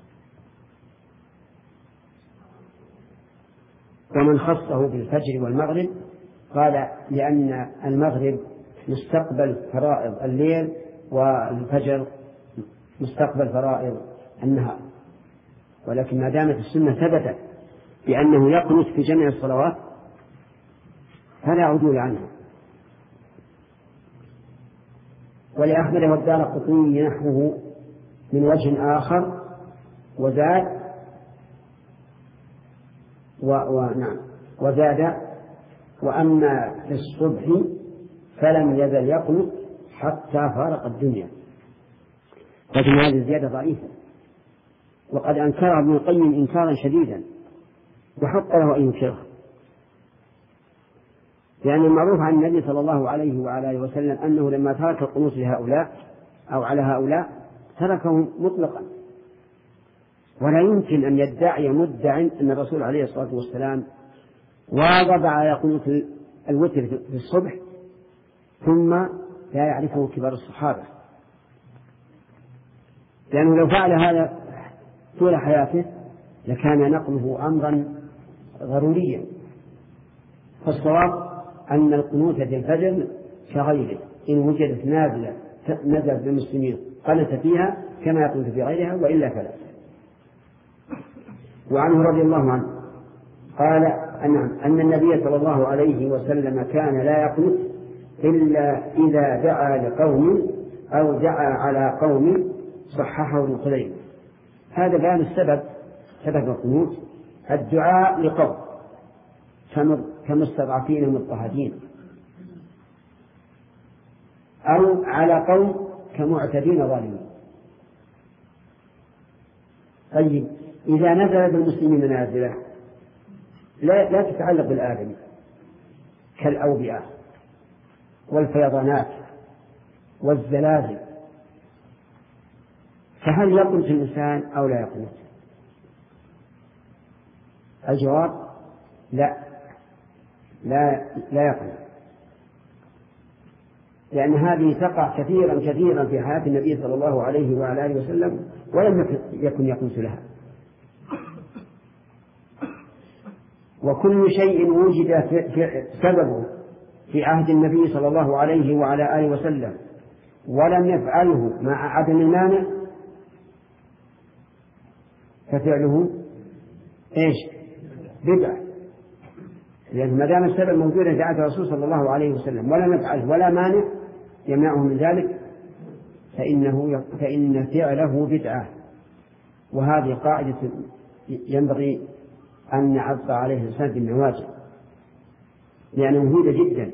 ومن خصه بالفجر والمغرب قال لأن المغرب مستقبل فرائض الليل والفجر مستقبل فرائض النهار، ولكن ما دامت السنة ثبتت بأنه يقنت في جميع الصلوات فلا عدول عنها. ولأحمد والدارقطني نحوه من وجه آخر وزاد و... ونعم وزاد وأما في الصبح فلم يزل يقنط حتى فارق الدنيا، لكن هذه الزيادة ضعيفة، وقد أنكرها ابن القيم إنكارا شديدا، وحق له أن ينكرها، لأن المعروف عن النبي صلى الله عليه وعلى آله وسلم أنه لما ترك القنوت لهؤلاء أو على هؤلاء تركهم مطلقا. ولا يمكن أن يدعي مدع أن الرسول عليه الصلاة والسلام واظب على قنوت الوتر في الصبح ثم لا يعرفه كبار الصحابة، لأنه لو فعل هذا طول حياته لكان نقله أمرا ضروريا. فالصواب أن القنوت في الفجر كغيره، إن وجدت نازلة نزل بالمسلمين قنت فيها كما يقول في غيرها، وإلا فلا. وعنه رضي الله عنه قال أن النبي صلى الله عليه وسلم كان لا يقنت إلا إذا دعا لقوم أو دعا على قوم، صححه ابن خزيمة. هذا بيان السبب، سبب القنوت الدعاء لقوم كمستضعفين المضطهدين، أو على قوم كمعتدين ظالمين. طيب إذا نزل بالمسلمين نازلة لا, لا تتعلق بالآدمي كالأوبئة والفيضانات والزلازل، فهل يقنط الإنسان أو لا يقنط؟ الجواب لا لا لا يقنط، لأن هذه تقع كثيرا كثيرا في حياة النبي صلى الله عليه وعلى آله وسلم ولم يكن يقنط لها. وكل شيء وجد سببه في عهد النبي صلى الله عليه وعلى آله وسلم ولم يفعله مع عدم المانع ففعله ايش؟ بدعة، لأن ما دام السبب موجودا في عهد الرسول صلى الله عليه وسلم ولم يفعله ولا مانع يمنعه من ذلك فإنه فإن فعله بدعة. وهذه قاعدة ينبغي أن نعض عليه الإنسان بالنواجذ، لأنه مفيدة جدا.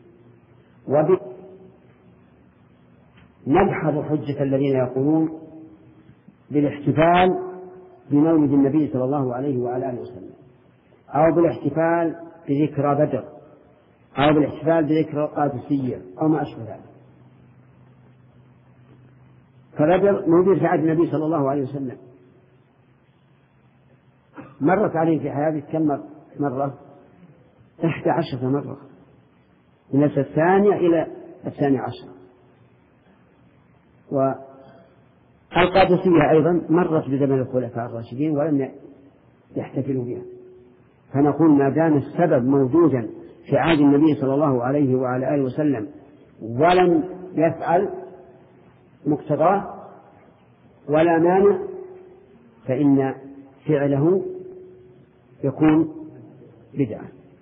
ونجحظ حجة الذين يقولون بالاحتفال بمولد النبي صلى الله عليه وعلى آله وسلم، أو بالاحتفال بذكرى بدر، أو بالاحتفال بذكرى القادسية أو ما أشبه ذلك. فبدر موجود في عهد النبي صلى الله عليه وسلم، مرت عليه في حياته كم مرة؟ إحدى عشرة مرة، من الثانية إلى الثانية عشر. والقادسية أيضا مرت بزمن الخلفاء الراشدين ولم يحتفلوا بها. فنقول ما دام السبب موجودا في عهد النبي صلى الله عليه وعلى آله وسلم ولم يفعل مقتضاه ولا مانع، فإن فعله يكون بدعة.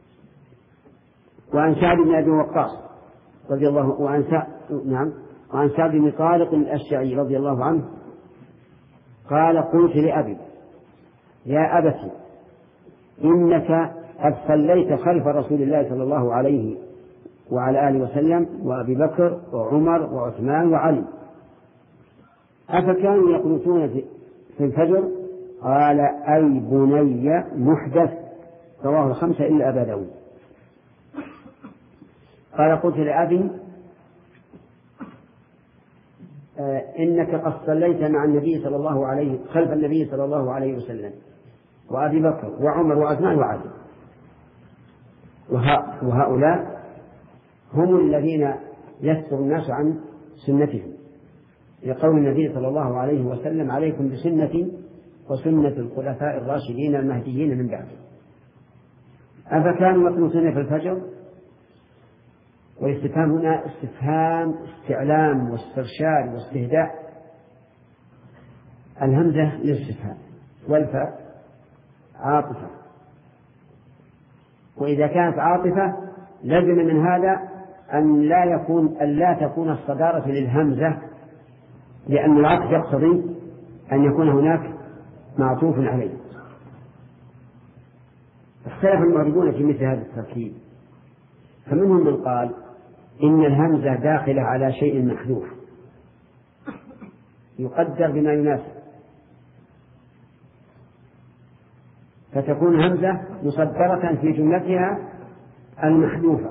وعن سعد بن أبي وقاص رضي الله وعن سعد نعم وعن سعد بن طارق الأشجعي رضي الله عنه قال قلت لأبي يا أبت إنك قد صليت خلف رسول الله صلى الله عليه وعلى آله وسلم وأبي بكر وعمر وعثمان وعلي، أفكانوا يقنطون في الفجر؟ قال أي بني محدث، رواه الخمسة إلا أبا داود. قال قلت لأبي آه إنك قد صليت مع النبي صلى الله عليه خلف النبي صلى الله عليه وسلم وأبي بكر وعمر وعثمان وعلي، وهؤلاء هم الذين يسر الناس عن سنتهم، لقول النبي صلى الله عليه وسلم عليكم بسنتي وسنة الخلفاء الراشدين المهديين من بعد. أفكانوا يقنطون في الفجر؟ والاستفهام هنا استفهام استعلام واسترشاد واستهداء، الهمزة للاستفهام والفاء عاطفة، وإذا كانت عاطفة لازم من هذا أن لا يكون أن لا تكون الصدارة للهمزة، لأن العطف يقتضي أن يكون هناك معطوف عليه. اختلف المعربون في مثل هذا التركيب، فمنهم من قال إن الهمزة داخلة على شيء محذوف يقدر بما يناسب، فتكون همزة مصدرة في جملتها المحذوفة.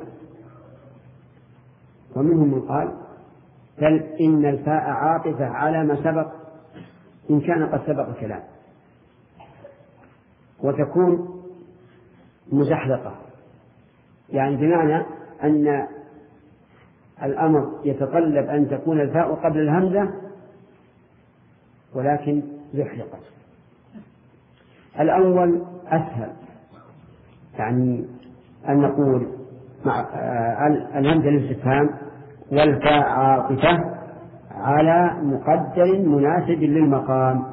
ومنهم من قال بل إن الفاء عاطفة على ما سبق إن كان قد سبق الكلام، وتكون مزحلقة، يعني بمعنى أن الأمر يتطلب أن تكون الفاء قبل الهمزة ولكن زحلقت. الأول أسهل، يعني أن نقول مع الهمزة للاستفهام والفاء عاطفة على مقدر مناسب للمقام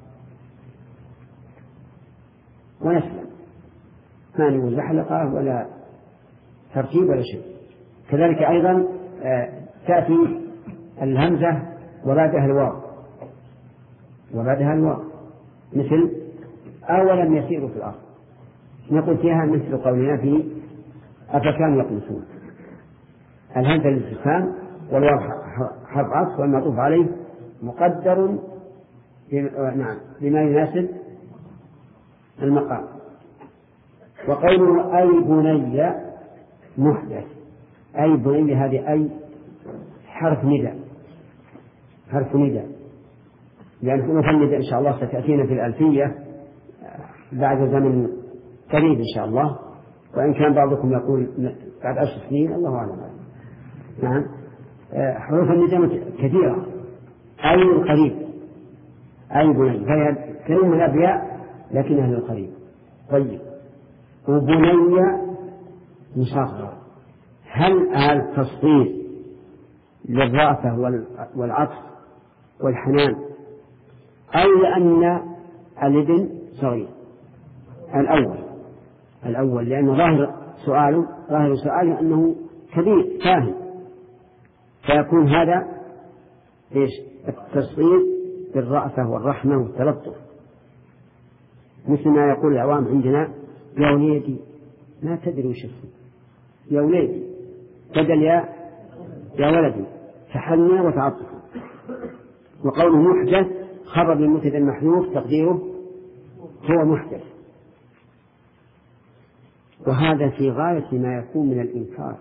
ونسلم، ما نقول زحلقة ولا ترتيب ولا شيء. كذلك أيضا تأتي الهمزة وبعدها الواو وبعدها الواو مثل أولم يسيروا في الأرض، نقول فيها مثل قولنا في أفكانوا يقنطون، الهمزة للاستفهام والواو حرف عطف والمعطوف عليه مقدر نعم بما يناسب المقام. وقوله أي بني محدث، أي بني هذه أي حرف نداء، حرف نداء، يعني حروف النداء إن شاء الله ستأتينا في الألفية بعد زمن قريب إن شاء الله، وإن كان بعضكم يقول بعد عشر سنين الله أعلم. نعم حروف النداء كثيرة، أي القريب أي بني، فهي كلمة الأبياء لكنها للقريب. طيب وبني مصغر، هل التصغير للرأفة والعطف والحنان أو لأن الابن صغير؟ الأول الأول لأن ظاهر سؤاله ظاهر سؤاله أنه كبير فاهم، فيكون هذا إيش التصغير بالرأفة والرحمة والتلطف، مثل ما يقول العوام عندنا يا وليدي ما تدري وش اسمه، يا وليدي بدل يا يا ولدي، فحنى وتعطف. وقوله محدث خبر للمبتدأ المحذوف تقديره هو محدث. وهذا في غاية ما يكون من الإنكار،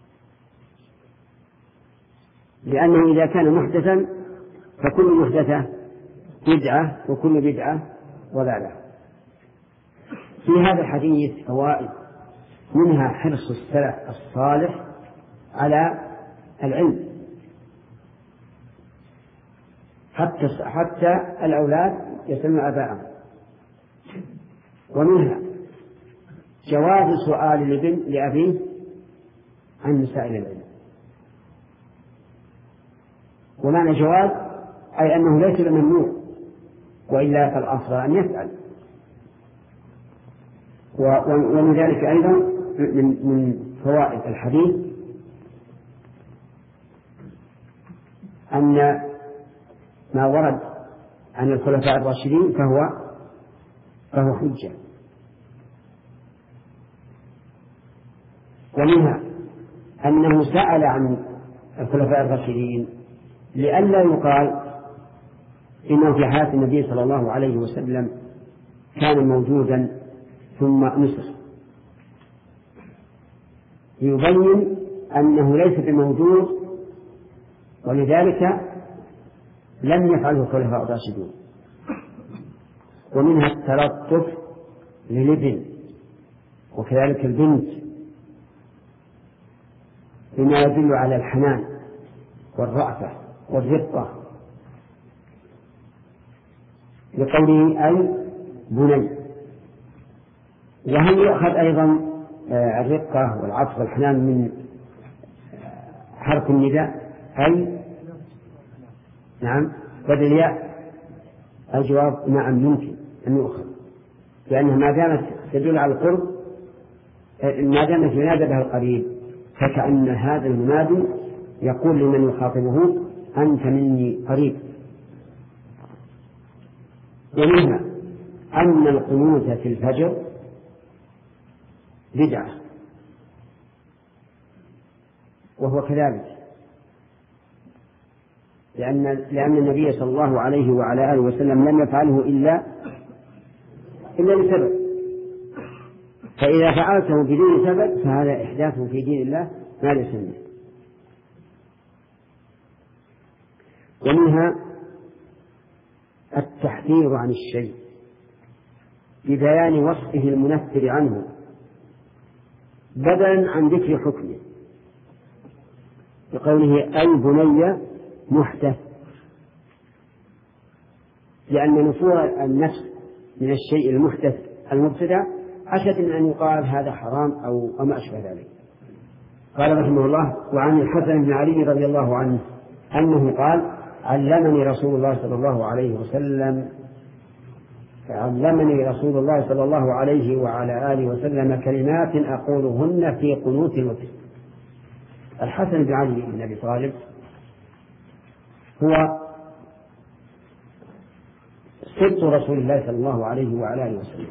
لأنه إذا كان محدثا فكل محدثة بدعة وكل بدعة ضلالة. في هذا الحديث فوائد، منها حرص السلف الصالح على العلم، حتى حتى الأولاد يسمون آباءهم. ومنها جواز سؤال الابن لأبيه عن مسائل العلم. ومعنى جواز أي أنه ليس بممنوع، وإلا فالأصل أن يسأل. ومن ذلك أيضا من فوائد الحديث أن ما ورد عن الخلفاء الراشدين فهو فهو حجة. ومنها أنه سأل عن الخلفاء الراشدين لئلا يقال إنه في حياة النبي صلى الله عليه وسلم كان موجودا ثم نسخ، يبين أنه ليس بموجود، ولذلك لم يفعله الخلفاء الراشدون. ومنها التلطف للابن وكذلك البنت بما يدل على الحنان والرأفة والرقة، لقوله أي بني. وهل يؤخذ أيضا الرقة والعطف والحنان من حرف النداء أي؟ نعم، بدل ياء. الجواب نعم يمكن أن يؤخذ، لأنها ما دامت تدل على القرب، ما دامت ينادى بها القريب، فكأن هذا المنادي يقول لمن يخاطبه أنت مني قريب. ومنها أن القنوت في الفجر بدعة، وهو كذلك، لأن لأن النبي صلى الله عليه وعلى آله وسلم لم يفعله إلا إلا لسبب، فإذا فعلته بدون سبب فهذا إحداث في دين الله ما ليس منه. ومنها التحذير عن الشيء ببيان وصفه المنفر عنه بدلا عن ذكر حكمه، بقوله أي بني محدث، لأن نفور النفس من الشيء المحدث المبتدع أشد من أن يقال هذا حرام أو ما أشبه ذلك. قال رحمه الله: وعن الحسن بن علي رضي الله عنه أنه قال: علمني رسول الله صلى الله عليه وسلم علمني رسول الله صلى الله عليه وعلى آله وسلم كلمات أقولهن في قنوت الوتر. الحسن بن علي بن أبي طالب هو سبط رسول الله صلى الله عليه وعلى آله وسلم،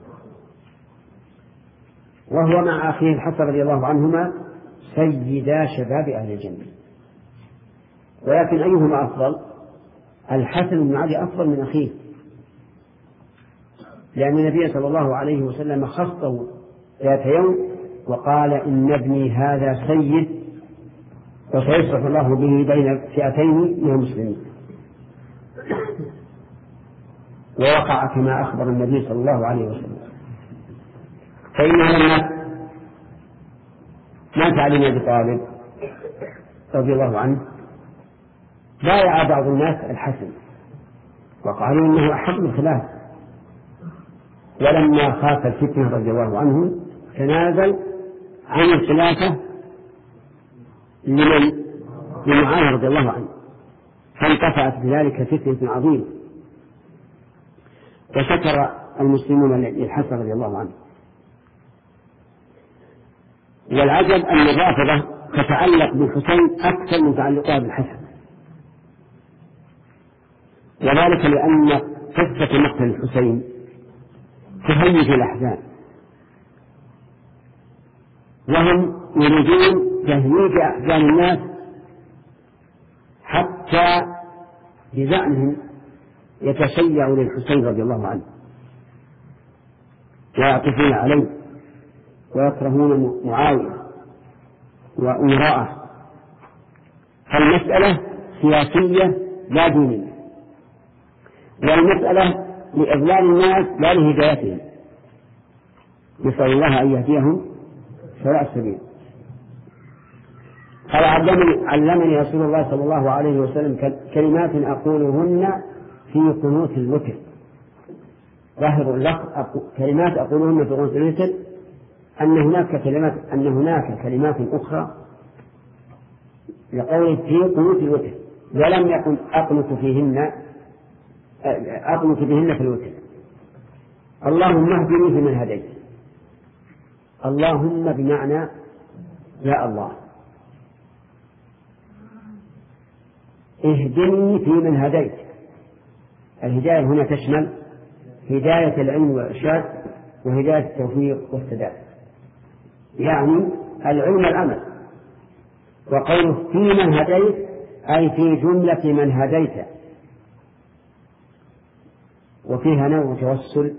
وهو مع أخيه الحسن رضي الله عنهما سيدا شباب أهل الجنة. ولكن أيهما أفضل؟ الحسن بن علي أفضل من أخيه، لأن النبي صلى الله عليه وسلم خصه ذات يوم وقال: إن ابني هذا سيد وسيصلح الله به بين فئتين من المسلمين. ووقع كما أخبر النبي صلى الله عليه وسلم. فإنه لما مات علي بن أبي طالب رضي الله عنه بايع بعض الناس الحسن وقالوا إنه أحق الخلافة، ولما خاف الفتنة رضي الله عنه تنازل عن الخلافة لمن؟ لمعاوية رضي الله عنه، فانتفعت بذلك فتنة عظيمة، وشكر المسلمون للحسن رضي الله عنه. والعجب أن الرافضة تتعلق بالحسين أكثر من تعلقها بالحسن، وذلك لأن قصة مقتل الحسين تهيج الأحزان، وهم يريدون تهييج أحزان الناس حتى بزعمهم يتشيعوا للحسين رضي الله عنه ويعطفون عليه ويكرهون معاوية وأمراءه، فالمسألة سياسية لا دينية، والمسألة لإضلال الناس لا لهدايتهم. نسأل الله أن يهديهم سواء السبيل. قال علمني, علمني رسول الله صلى الله عليه وسلم كلمات أقولهن في قنوت الوتر. ظاهر اللفظ كلمات أقولهن في قنوت الوتر أن هناك كلمات أن هناك كلمات أخرى لقوله في قنوت الوتر، ولم يكن أقنت فيهن أقنت بهن في الوتر. اللهم اهدني فيمن هديت. اللهم بمعنى يا الله اهدني فيمن هديت. الهداية هنا تشمل هداية العلم والإرشاد وهداية التوفيق والسداد، يعني العلم الأمل. وقوله في من هديت أي في جملة من هديت. وفيها نوع توسل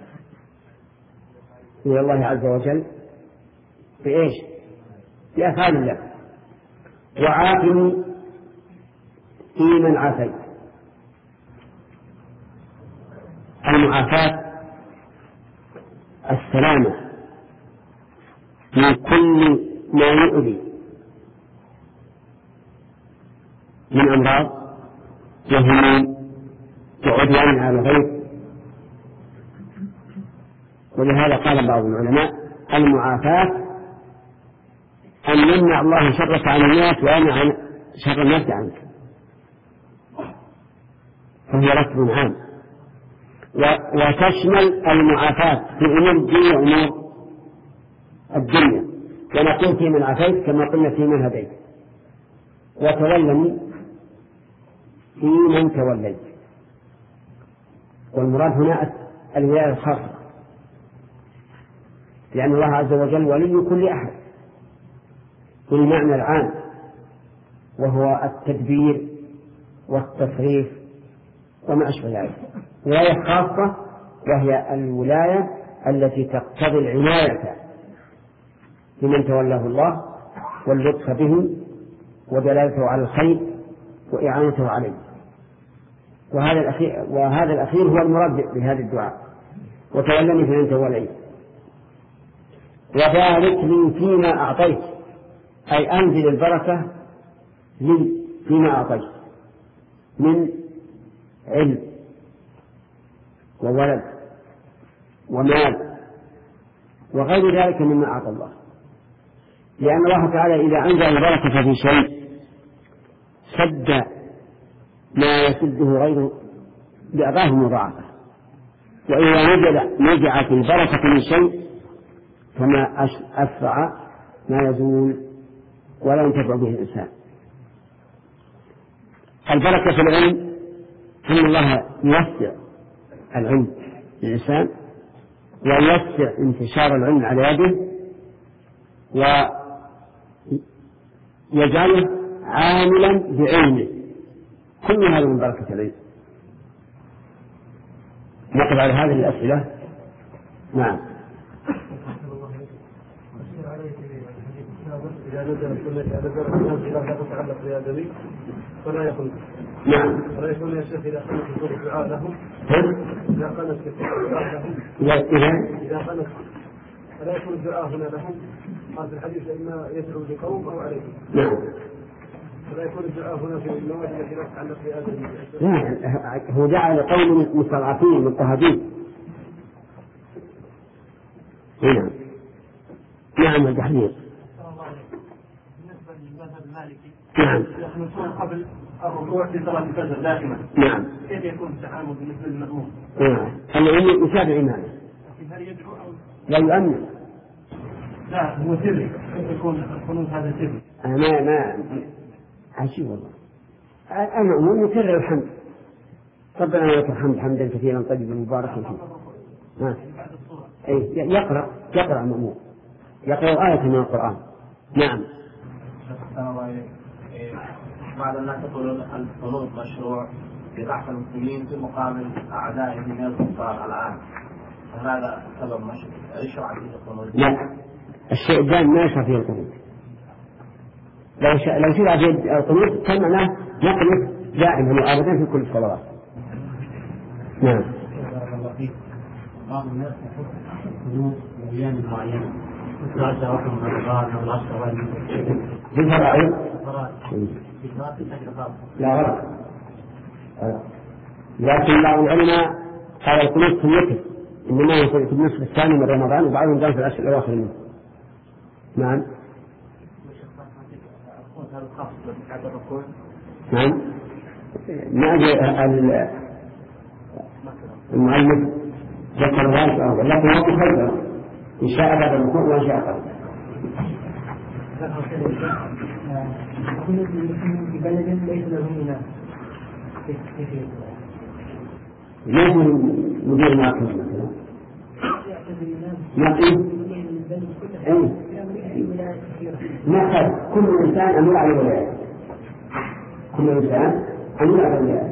إلى الله عز وجل بإيش؟ بأفعال الله. وعافني في من عافيت. المعافاة السلامة من كل ما يؤذي من أمراض وهموم وعدوان على الغير. ولهذا قال بعض العلماء المعافاة أن يمنع الله شرك عن الناس ويمنع شر الناس عنك، فهي ركب عام. وتشمل المعافاة في أمور الدين وأمور الدنيا، ونقول في من عافيت كما قلنا في من هديت. وتولني في من توليت. والمراد هنا الولاية الخاصة، لأن الله عز وجل ولي كل أحد بالمعنى العام، وهو التدبير والتصريف وما أشبه ذلك. ولاية خاصة وهي الولاية التي تقتضي العناية لمن تولاه الله واللطف به ودلالته على الخير وإعانته عليه. وهذا الأخير, وهذا الأخير هو المراد بهذا الدعاء. وتولني فمن توليت. وبارك لي فيما أعطيت أي أنزل البركة لي فيما أعطيت من علم وولد ومال وغير ذلك مما أعطى الله. لأن الله تعالى إذا أنزل البركة في شيء سد ما يسده غيره بأضعاف مضاعفة. وإذا نزل نزعت البركة من شيء فما أسرع ما يزول ولا ينتفع به الإنسان. البركة في العلم أن الله يوسع العلم للإنسان ويوسع انتشار العلم على يده ويجعله عاملا بعلمه. كل هذا من بركة العلم. نقف على هذه الأسئلة. نعم. إذا نزل السنة إذا نزل السنة لا تتعلق بآدمي فلا يكون. نعم. فلا يكون يا شيخ إذا قنت في الدعاء لهم. إذا قنت في الدعاء لهم. إذا إذا قنت فلا يكون الدعاء هنا لهم. قال في الحديث إما يدعو لقوم أو عليهم. نعم. فلا يكون الدعاء هنا في المواد التي لا تتعلق بآدمي. لا، هو دعا لقوم مستضعفين مضطهدين. نعم. نعم التحذير. بالنسبة للمذهب المالكي نعم. يخلصون قبل الركوع في صلاة الفجر دائما. نعم. كيف يكون التعامل بالنسبة للمأموم؟ نعم. المأموم يتابع إمامه. لكن هل يدعو أو لا يؤمن؟ لا هو سري. كيف يكون القنوت هذا سري؟ أنا ما ما عجيب والله. المأموم يكرر الحمد. ربنا ولك الحمد حمدا كثيرا طيبا مباركا فيه. ها. أي يقرأ يقرأ المأموم يقرأ آية من القرآن. نعم. بعض الناس يقولون القنوت مشروع لضعف المسلمين في مقابل أعدائهم من الكفار الآن، فهذا سبب مشروع يشرع في القنوت؟ لا الشيء الدائم ما يشرع فيه القنوت. لو لو شرع فيه القنوت كان معناه نقنط دائما وابدا في كل الصلوات. نعم. بعض الناس يحط قنوت لأيام معينة مثل عشرة وقت من رمضان أو العشرة وقت في الفرائض في صلاة الفجر خاصة. لا غلط. لكن بعض العلماء قال القنوت في الوتر إنما يكون في النصف الثاني من رمضان وبعضهم قال في العشر الأواخر منه. نعم. نعم. ما أدري المؤلف ذكر ذلك أو لكن هو يخير إن شاء بعد الركوع وإن شاء قبل. في بلد ليس له إمام ليس مدير مركز مثلا ما فيه أي ما خير كل إنسان أن يلعب الولايات كل إنسان أن يلعب الولايات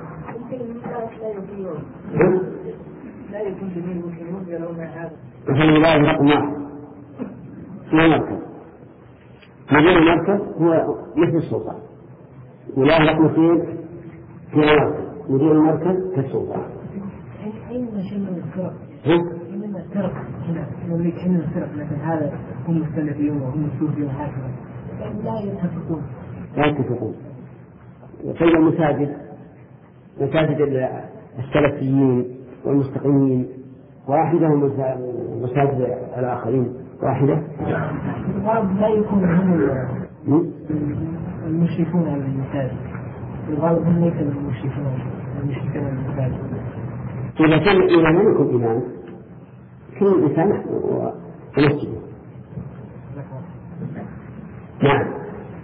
لا يكون جميع المسلمون يرون هذا. مثل الولاية رقم واحد ما مركز مدير المركز هو مثل السلطان ولاية رقم اثنين في مركز مدير المركز كالسلطان. أين شيء من الفرق؟ إنما الفرق هنا نريد أن الفرق لكن هذا هم السلفيون وهم السلفيون هكذا لا يتفقون. لا يتفقون. وكل المساجد مساجد السلفيين والمستقيمين واحدة ومساجد الآخرين واحدة. الغالب لا يكون هم المشرفون على المساجد. الغالب هم ليس المشرفون المشرفون على المساجد. إذا كان إذا لم يكن إمام كل إنسان ومسجد. نعم.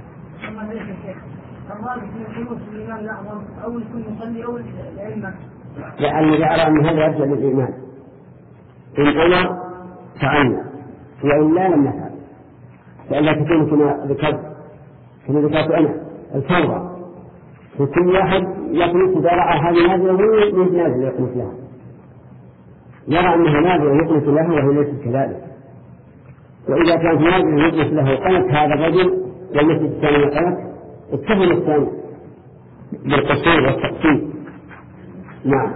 أو يكون مصلي أو الأئمة. لأنه يرى أن هذا يرجع للإيمان إن أمر فعلنا وإلا لم نفعل لأنها تكون كما ذكرت كما ذكرت أنا الفوضى وكل واحد يقنط إذا رأى هذه نازلة وهو من نازل يقنط لها يرى أنها نازلة يقنط لها وهو ليس كذلك وإذا كانت نازلة يقنط له قنط هذا الرجل والمسجد الثاني قنط اتهم الثاني بالقصور والتقسيم. نعم.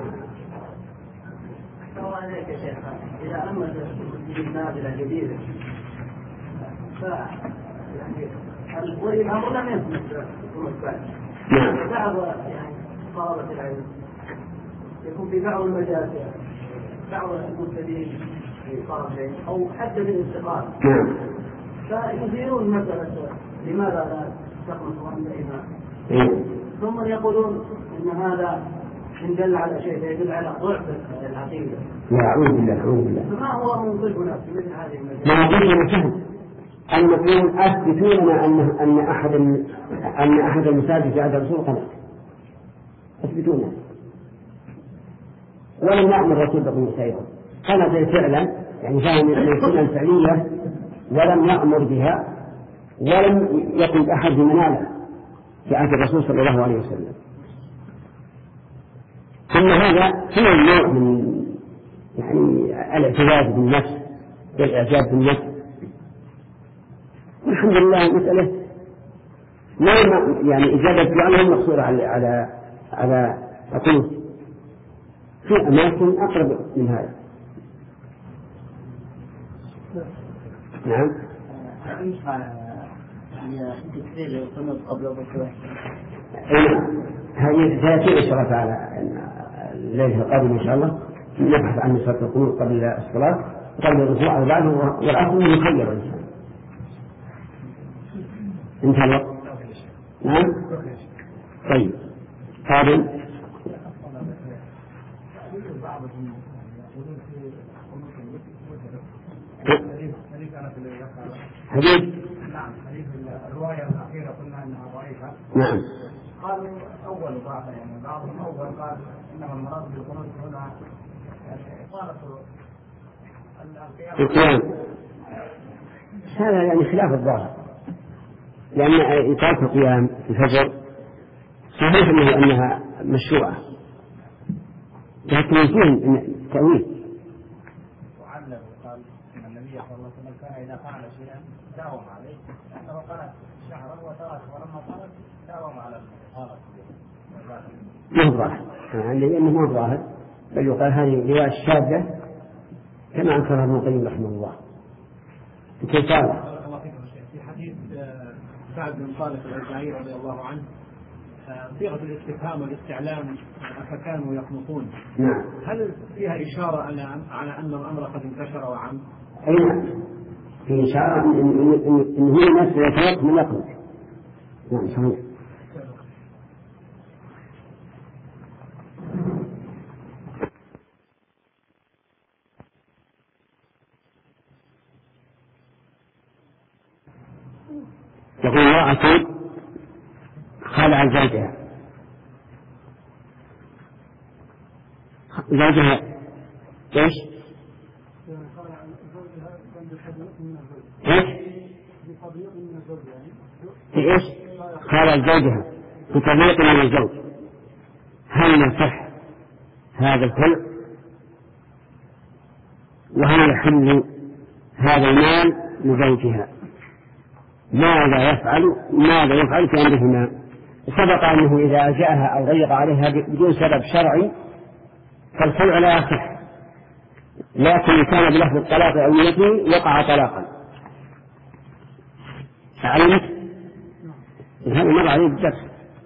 الله عليك يا شيخ إذا أمر نازلة جديدة ف يعني والإمام لم يثبت نعم. بعض يعني طلبة العلم يكون في بعض المجال بعض المبتدئين في طرفين أو حتى في الاستقامة. نعم. فيثيرون مسألة لماذا لا تقنط عند الإمام ثم يقولون إن هذا إن دل على شيء يدل على ضعف العقيدة. لا أعوذ بالله أعوذ بالله. فما هو موقفنا في مثل هذه المسألة؟ موقفنا سهل أن نقول أثبتوا لنا أن أن أحد أن أحد المساجد جاء الرسول قناة أثبتوا لنا ولم نأمر الرسول بقناة أيضا قناة فعلا يعني فهم فعلا فعلية ولم نأمر بها ولم يقل أحد بمناله في عهد الرسول صلى الله عليه وسلم. ثم هذا هو النوع من يعني الاعتزاز بالنفس والإعجاب بالنفس. والحمد لله مسألة ما يعني إجابة دعائهم مقصورة على على على أقول في أماكن أقرب من هذا. نعم. هي تكفير القنوت قبل الركوع. هذه ثلاثين إن شاء الله تعالى الليلة القادمة إن شاء الله نبحث عن صلاة القنوت قبل الصلاة قبل الركوع أو بعده والأصل يخير الإنسان. انتهى الوقت. نعم. طيب. قادم. حديث. الرواية الأخيرة قلنا أنها ضعيفة. نعم. قالوا أول بعض يعني بعضهم أول قال إنما المراد بالقنوت هنا إطالة القيام. هذا يعني خلاف الظاهر لأن إطالة القيام في الفجر صحيح أنه أنها مشروعة لكن يمكن تأويل. وعلّل وقال إن النبي صلى الله عليه وسلم كان إذا فعل شيئا داوم عليه لأنه قنت شهرا وترك ولما ترك داوم على الغلط. ما هو ظاهر لأنه ما هو ظاهر، بل يقال هذه رواية شاذة كما أنكرها ابن القيم رحمه الله. كيف قال؟ في حديث سعد بن طارق الأشعري رضي الله عنه صيغة الاستفهام والاستعلام فكانوا يقنطون. نعم. هل فيها إشارة على على أن الأمر قد انتشر وعم؟ أي نعم. في إشارة إن هو الناس يتوقف من يقنط. نعم صحيح. يقول امرأة خلع زوجها زوجها ايش؟ ايش؟ ايش؟ خلع زوجها بطريق من الزوج، هل يصح هذا الخلع؟ وهل يحل هذا المال لزوجها؟ ماذا يفعل ماذا يفعل في أمرهما؟ سبق أنه إذا جاءها أو ضيق عليها بدون سبب شرعي فالخلع لا يصح، لكن كان بلفظ الطلاق أو نيته وقع طلاقا. علمت؟ هذا مر عليه الدرس.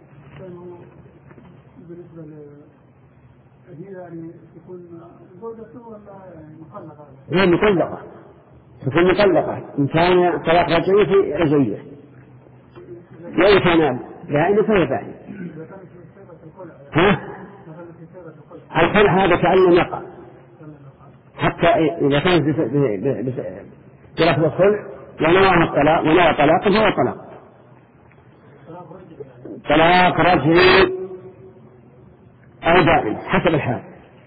بالنسبة هي يعني تكون زوجته ولا مطلقة؟ هي مطلقة، تكون مطلقة إن كان طلاق رجعي في رجعية، وإن كان بائن فهي بائن. ها؟ الخلع هذا كأنه يقع، حتى إذا كانت بلفظ الخلع ونوى الطلاق ونوى طلاق فهو طلاق. طلاق رجعي أو بائن حسب الحال.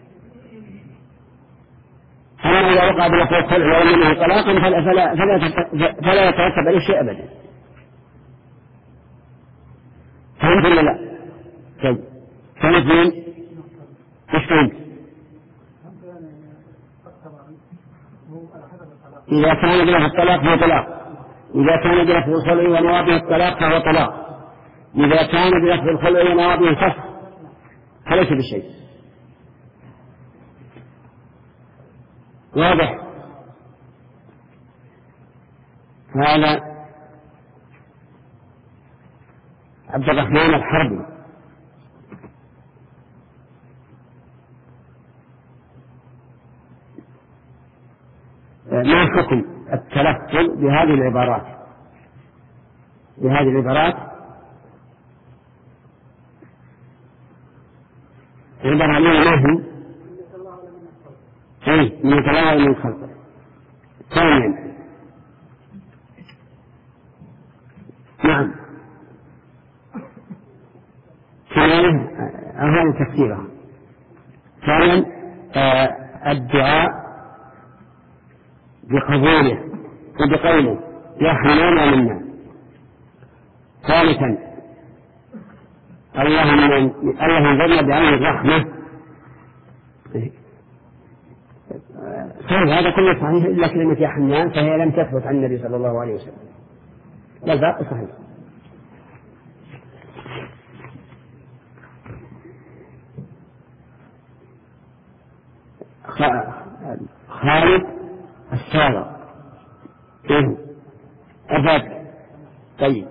أما إذا وقع بلفظ الخلع ولم ينه طلاقا فلا, فلا, فلا, فلا يترتب عليه شيء أبدا. فهمت ولا لا؟ طيب فهمت مين؟ إيش فهمت؟ إذا كان بلفظ الطلاق فهو طلاق، إذا كان بلفظ الخلع ونوابه الطلاق فهو طلاق، إذا كان بلفظ الخلع ونوابه الفسخ فليس بشيء. واضح؟ هذا عبد الرحمن الحربي ما حكم التلفظ بهذه العبارات بهذه العبارات عبارة عن ما هي؟ أي من يتلاوى من خلقه. ثانيا نعم ثانيا هذا تفسيرها. ثانيا آه الدعاء بقبوله وبقوله يا حنان منا. ثالثا اللهم اللهم انظرنا بعين الرحمة. صحيح هذا كله صحيح إلا كلمة يا حنان فهي لم تثبت عن النبي صلى الله عليه وسلم، والباقي صحيح. خالد الصالح إيه أبد. طيب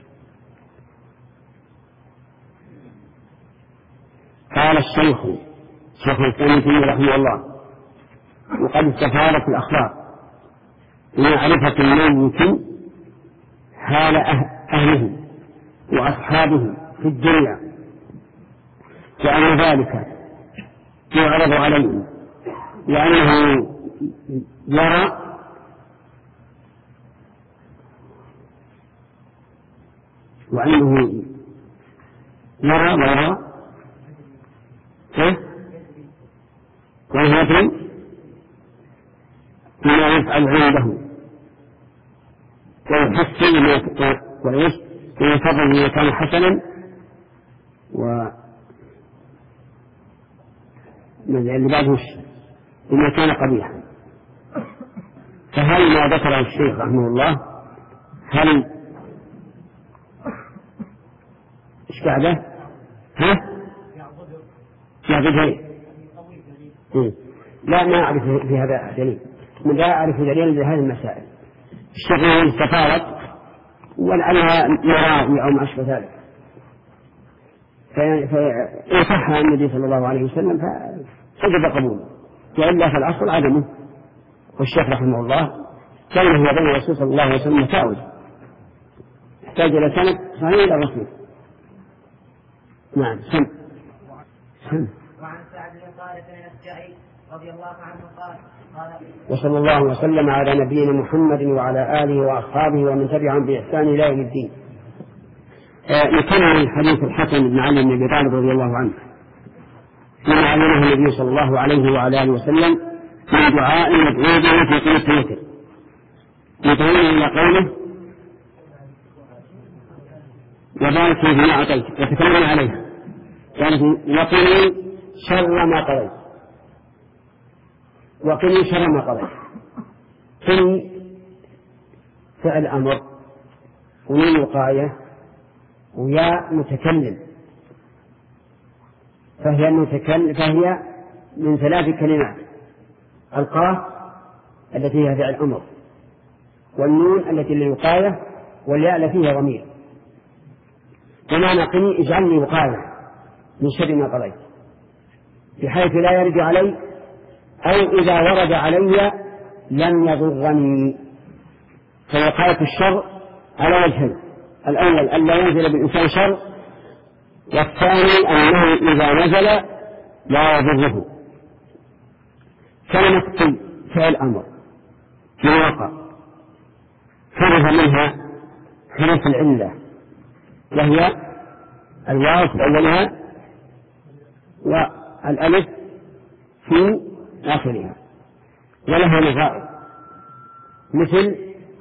قال الشيخ شيخ الإسلام ابن تيمية رحمه الله وقد استفادت الأخلاق بمعرفة الميت حال أهله وأصحابه في الدنيا، كأن ذلك يعرض عليه لأنه يرى وأنه يرى ويرى وهو يدري بما يفعل عنده ويحسن ويش ويفضل ما كان حسنا و اللي بعده وما كان قبيحا. فهل ما ذكره الشيخ رحمه الله هل ايش بعده؟ ها؟ يعبده لا ما أعرف في هذا دليل، لا أعرف دليل لهذه المسائل. الشيخ استفارت ولعلها مراضي أو ما أشبه ذلك، فإن صح النبي صلى الله عليه وسلم فوجب قبوله، وإلا فالأصل عدمه. والشيخ رحمه الله كان هو بين الرسول صلى الله عليه وسلم تأويل يحتاج إلى سند صحيح إلى الرسول. نعم. سم سم وعن سعد بن طارق الأشجعي رضي الله عنه قال قال وصلى الله وسلم على نبينا محمد وعلى آله وأصحابه ومن تبعهم بإحسان إلى يوم الدين. نكمل الحديث الحسن بن علي بن أبي طالب رضي الله عنه فيما علمه النبي صلى الله عليه وعلى آله وسلم من دعاء يدعو به في قنوت الوتر، يدعون إلى قوله وبارك فيما أعطيت وتكلم عليها، يعني وقني شر ما قضيت، وقني شر ما قضيت. قني فعل أمر ونون وقاية ويا متكلم، فهي متكلم فهي من ثلاث كلمات: القاف التي هي فعل أمر، والنون التي للوقاية، والياء التي هي ضمير. ومعنى قني اجعلني وقاية من شر ما قضيت، بحيث لا يرد علي، أو إذا ورد علي لم يضرني. فوقاية الشر على وجهين: الأول أن لا ينزل بالإنسان شر، والثاني أنه إذا نزل لا يضره. كلمة قل فعل أمر في الواقع فرغ منها حروف العلة، وهي الواو في أولها والألف في آخرها، ولها نظائر مثل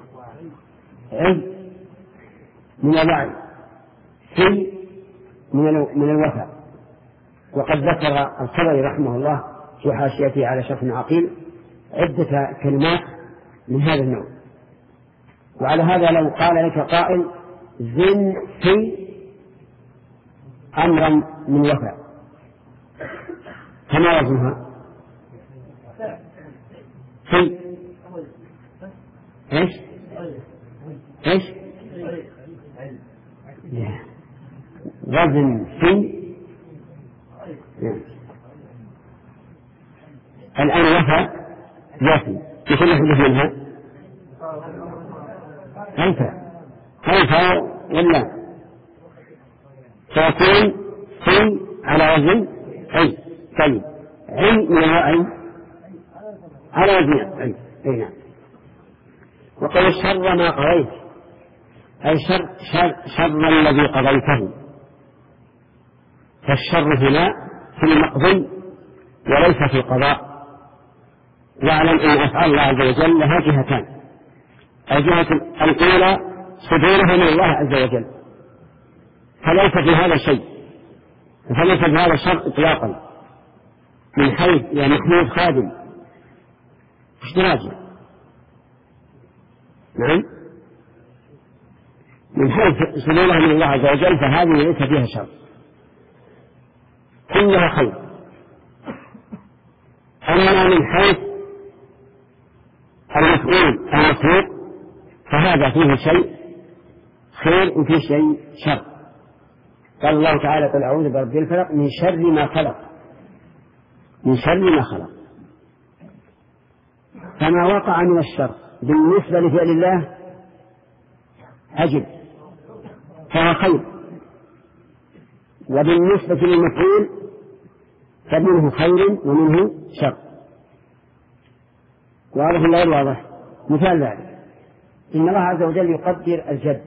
عز من الوعي، في من الوفاء. وقد ذكر الخضري رحمه الله في حاشيته على شرح عقيل عدة كلمات من هذا النوع. وعلى هذا لو قال لك قائل زن في أمرا من وفاء، فما وزنها؟ في ايش ايش وزن في الآن وفى يفي يكون يحدث منها أنفى أنفى ولا فيكون في على وزن أي. طيب عي من الوعي على وزن أي. أي نعم. وقال شر ما قضيت أي شر, شر, شر الذي قضيته، فالشر هنا في المقضي وليس في القضاء. واعلم أن أفعال الله عز وجل لها جهتان: الجهة الأولى صدورها من الله عز وجل، فليس في هذا شيء، فليس في هذا شر إطلاقا، من حيث يا محمود خادم اشتراجي. نعم. من حيث صدورها من الله عز وجل فهذه ليس فيها شر، كلها خير. أما من حيث المفعول المخلوق فهذا فيه شيء خير وفيه شيء شر. قال الله تعالى: قل أعوذ برب الفلق من شر ما خلق، من شر ما خلق. فما وقع من الشر بالنسبة لفعل الله أجب فهو خير، وبالنسبة للمفعول فمنه خير ومنه شر. واضح الله الواضح؟ مثال ذلك: إن الله عز وجل يقدر الجد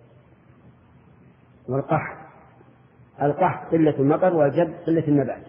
والقحط. القحط قلة المطر والجد قلة النبات.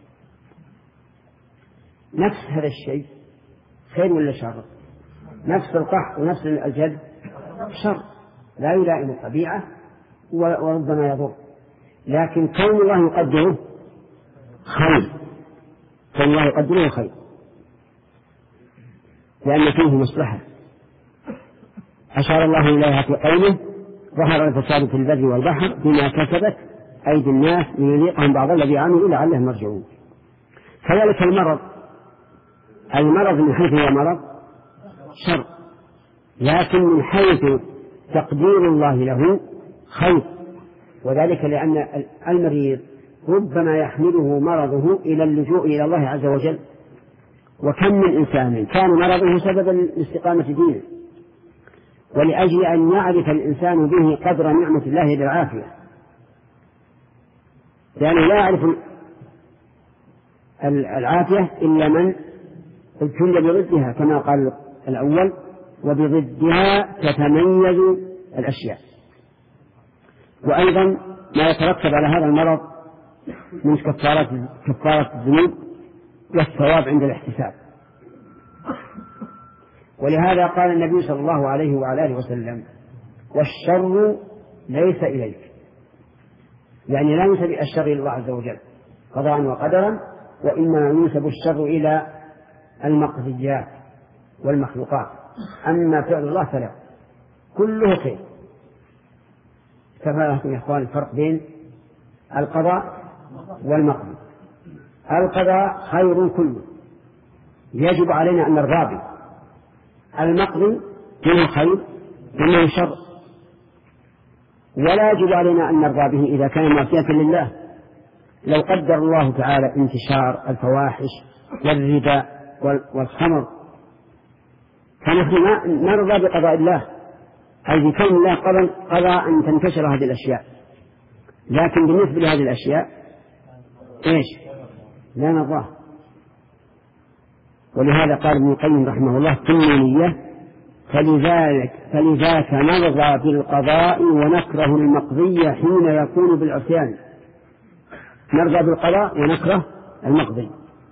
نفس هذا الشيء خير ولا شر؟ نفس القحط ونفس الجد شر، لا يلائم الطبيعة وربما يضر. لكن كون الله يقدره خير، كون الله يقدره خير. لأن فيه مصلحة أشار الله إليها في قوله ظهر الفساد في البر والبحر بما كسبت أيدي الناس ليذيقهم بعض الذي عملوا لعلهم يرجعون. كذلك المرض، المرض من حيث هو مرض شر، لكن من حيث تقدير الله له خير، وذلك لأن المريض ربما يحمله مرضه إلى اللجوء إلى الله عز وجل. وكم من إنسان كان مرضه سببا لاستقامة دينه، ولأجل أن يعرف الإنسان به قدر نعمة الله بالعافية، لأنه لا يعرف العافية إلا من ابتلي بضدها كما قال الأول، وبضدها تتميز الأشياء. وأيضا ما يترتب على هذا المرض من كفارة كفارة الذنوب والثواب عند الاحتساب. ولهذا قال النبي صلى الله عليه وعلى آله وسلم: والشر ليس إليك، يعني لا ينسب الشر إلى الله عز وجل قضاء وقدرا، وإنما ينسب الشر إلى المقضيات والمخلوقات، أما فعل الله فلا، كله خير. فهذا يا إخوان الفرق بين القضاء والمقضي. القضاء خير كله يجب علينا أن نرضى به، المقضي فيه خير منه شر، ولا يجب علينا أن نرضى به إذا كان معصية لله. لو قدر الله تعالى انتشار الفواحش والربا والخمر فنحن نرضى بقضاء الله، أي بكون الله قضى أن تنتشر هذه الأشياء، لكن بالنسبة لهذه الأشياء إيش؟ لا نرضاه. ولهذا قال ابن القيم رحمه الله في النونية: فلذلك فلذاك نرضى بالقضاء ونكره المقضي حين يكون بالعصيان. نرضى بالقضاء ونكره المقضي.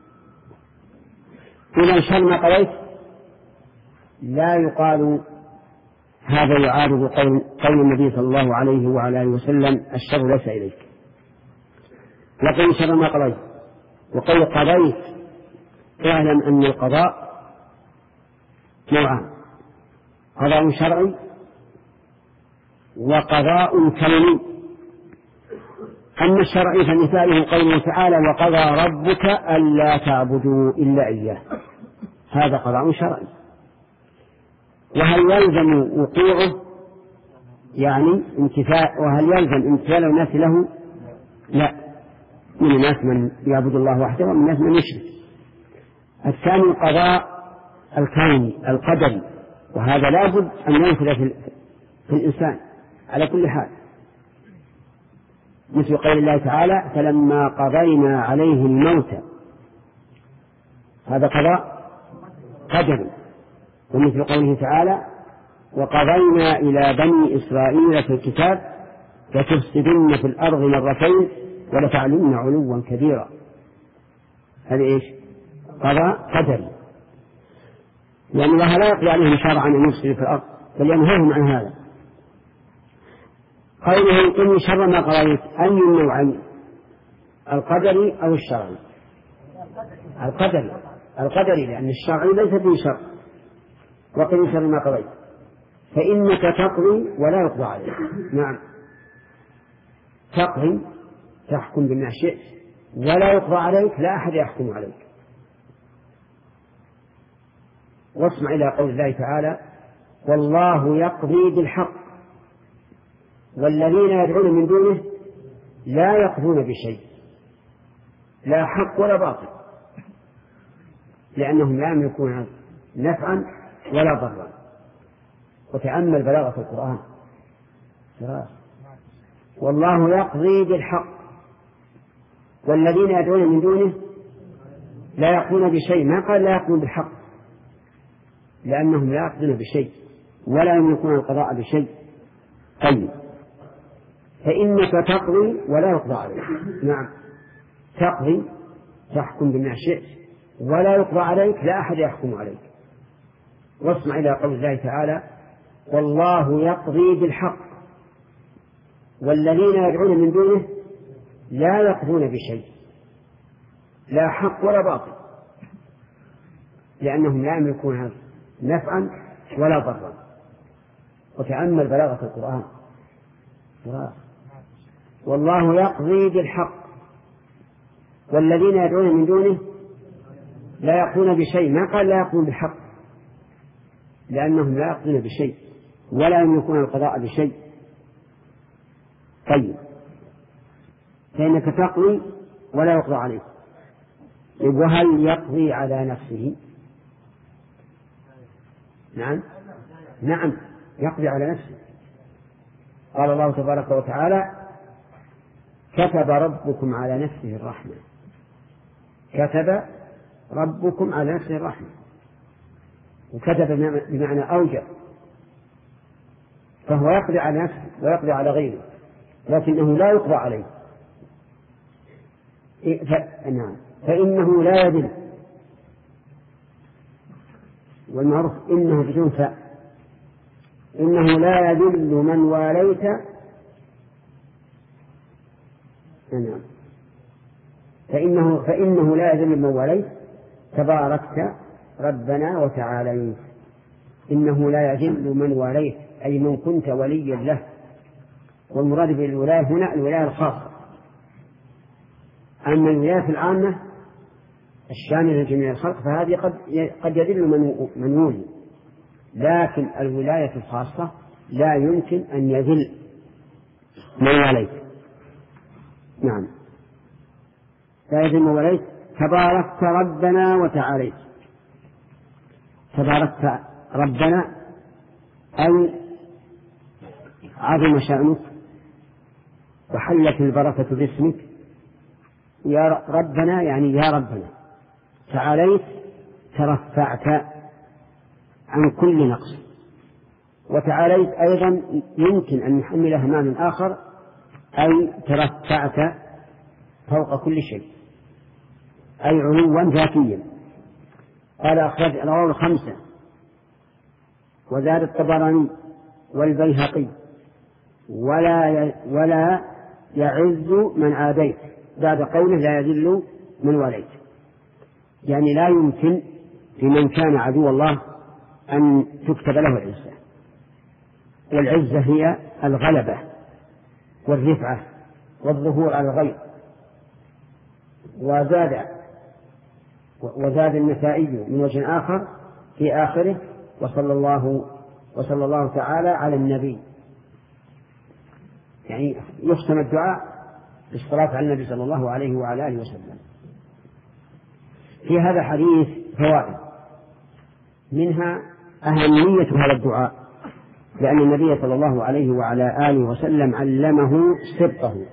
إذا شر ما قضيت لا يقال هذا يعارض قول, قول النبي صلى الله عليه وعلى آله وسلم: الشر ليس إليك. لكن شر ما قضيت، وقول قضيت اعلم أن القضاء نوعان: قضاء شرعي وقضاء كوني. أما الشرعي فمثاله قوله تعالى: وقضى ربك ألا تعبدوا إلا إياه، هذا قضاء شرعي. وهل يلزم وقوعه يعني امتثال، وهل يلزم امتثال الناس له؟ لا، من الناس من يعبد الله وحده ومن الناس من يشرك. الثاني القضاء الكوني القدري، وهذا لا بد أن ينفذ في الإنسان على كل حال، مثل قول الله تعالى: فلما قضينا عليه الموت، هذا قضاء قدري. ومثل قوله تعالى: وقضينا إلى بني إسرائيل في الكتاب لتفسدن في الأرض مرتين ولتعلن علوا كبيرا. هذا إيش؟ قضاء قدري، لأن الله لا يقضي عليهم شرعا أن يفسدوا في الأرض، بل ينهاهم عن هذا. قوله: إن شر ما قضيت، أي النوعين؟ القدري أو الشرعي؟ القدري. القدري لأن الشرعي ليس فيه شر. وقل شر ما قضيت فإنك تقضي ولا يقضى عليك. نعم، تقضي تحكم بما شئت ولا يقضى عليك، لا أحد يحكم عليك. واسمع إلى قول الله تعالى: والله يقضي بالحق والذين يدعون من دونه لا يقضون بشيء، لا حق ولا باطل، لأنهم لا يملكون نفعا ولا ضرا. وتأمل بلاغة القرآن: والله يقضي بالحق والذين يدعون من دونه لا يقضون بشيء. ما قال لا يقضون بالحق، لأنهم لا يقضون بشيء ولا يملكون القضاء بشيء. طيب، فإنك تقضي ولا يقضى عليك. نعم، تقضي تحكم بما شئت ولا يقضى عليك، لا أحد يحكم عليك. واسمع إلى قول الله تعالى: والله يقضي بالحق والذين يدعون من دونه لا يقضون بشيء، لا حق ولا باطل، لأنهم لا يملكون نفعا ولا ضرا. وتأمل بلاغة القرآن، والله يقضي بالحق والذين يدعون من دونه لا يقضون بشيء. ما قال لا يقضون بالحق، لأنهم لا يقضون بشيء ولا يملكون القضاء بشيء. طيب، فإنك تقضي ولا يقضى عليك، وهل يقضي على نفسه؟ نعم نعم يقضي على نفسه. قال الله تبارك وتعالى: كتب ربكم على نفسه الرحمة. كتب ربكم على نفسه الرحمة، وكتب بمعنى أوجب، فهو يقضي على نفسه ويقضي على غيره، لكنه لا يقضى عليه. نعم، فإنه لا يذل، والمعروف إنه بدون فاء، إنه لا يذل من واليت. نعم، فإنه, فإنه لا يذل من واليت تباركت ربنا وتعاليت. إنه لا يذل من واليت أي من كنت وليا له، والمراد بالولاية هنا الولاية الخاصة. أما الولاية العامة الشاملة لجميع الخلق فهذه قد قد يذل من ولي، لكن الولاية الخاصة لا يمكن أن يذل من واليت. نعم، لا يذل من واليت تباركت ربنا وتعاليت. تباركت ربنا أي عظم شأنك وحلت البركة باسمك. يا ربنا يعني يا ربنا. تعاليت ترفعت عن كل نقص. وتعاليت أيضا يمكن أن نحملها معنى آخر، أي ترفعت فوق كل شيء، أي علوا ذاتيا. قال أخرج رواه الخمسة وزاد الطبراني والبيهقي: ولا ولا يعز من عاديت، بعد قوله لا يذل من واليت، يعني لا يمكن في من كان عدو الله أن تكتب له العزة. والعزة هي الغلبة والرفعة والظهور على الغير. وزاد وزاد النسائي من وجه آخر في آخره: وصلى الله وصلى الله تعالى على النبي، يعني يختم الدعاء بالصلاة على النبي صلى الله عليه وعلى آله وسلم. في هذا الحديث فوائد، منها أهمية هذا الدعاء، لأن النبي صلى الله عليه وعلى آله وسلم علمه سبقه،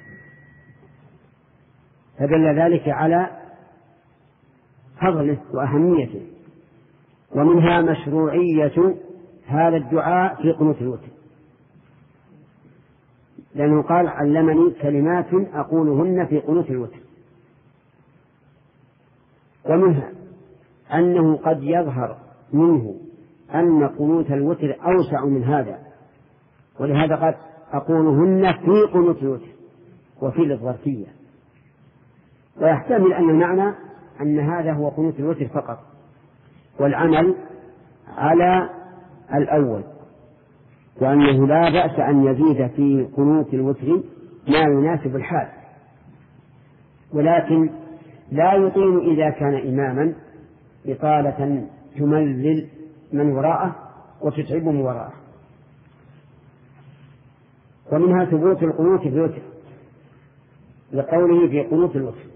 فدل ذلك على فضله وأهميته. ومنها مشروعية هذا الدعاء في قنوت الوتر، لأنه قال: علمني كلمات أقولهن في قنوت الوتر. ومنها أنه قد يظهر منه أن قنوت الوتر أوسع من هذا، ولهذا قد أقولهن في قنوت الوتر وفي الظرفية. ويحتمل أن المعنى أن هذا هو قنوت الوتر فقط، والعمل على الأول، وأنه لا بأس أن يزيد في قنوت الوتر ما يناسب الحال، ولكن لا يطيل إذا كان إماما إطالة تملل من وراءه وتتعب من وراءه. ومنها ثبوت القنوت في الوتر لقوله في قنوت الوتر.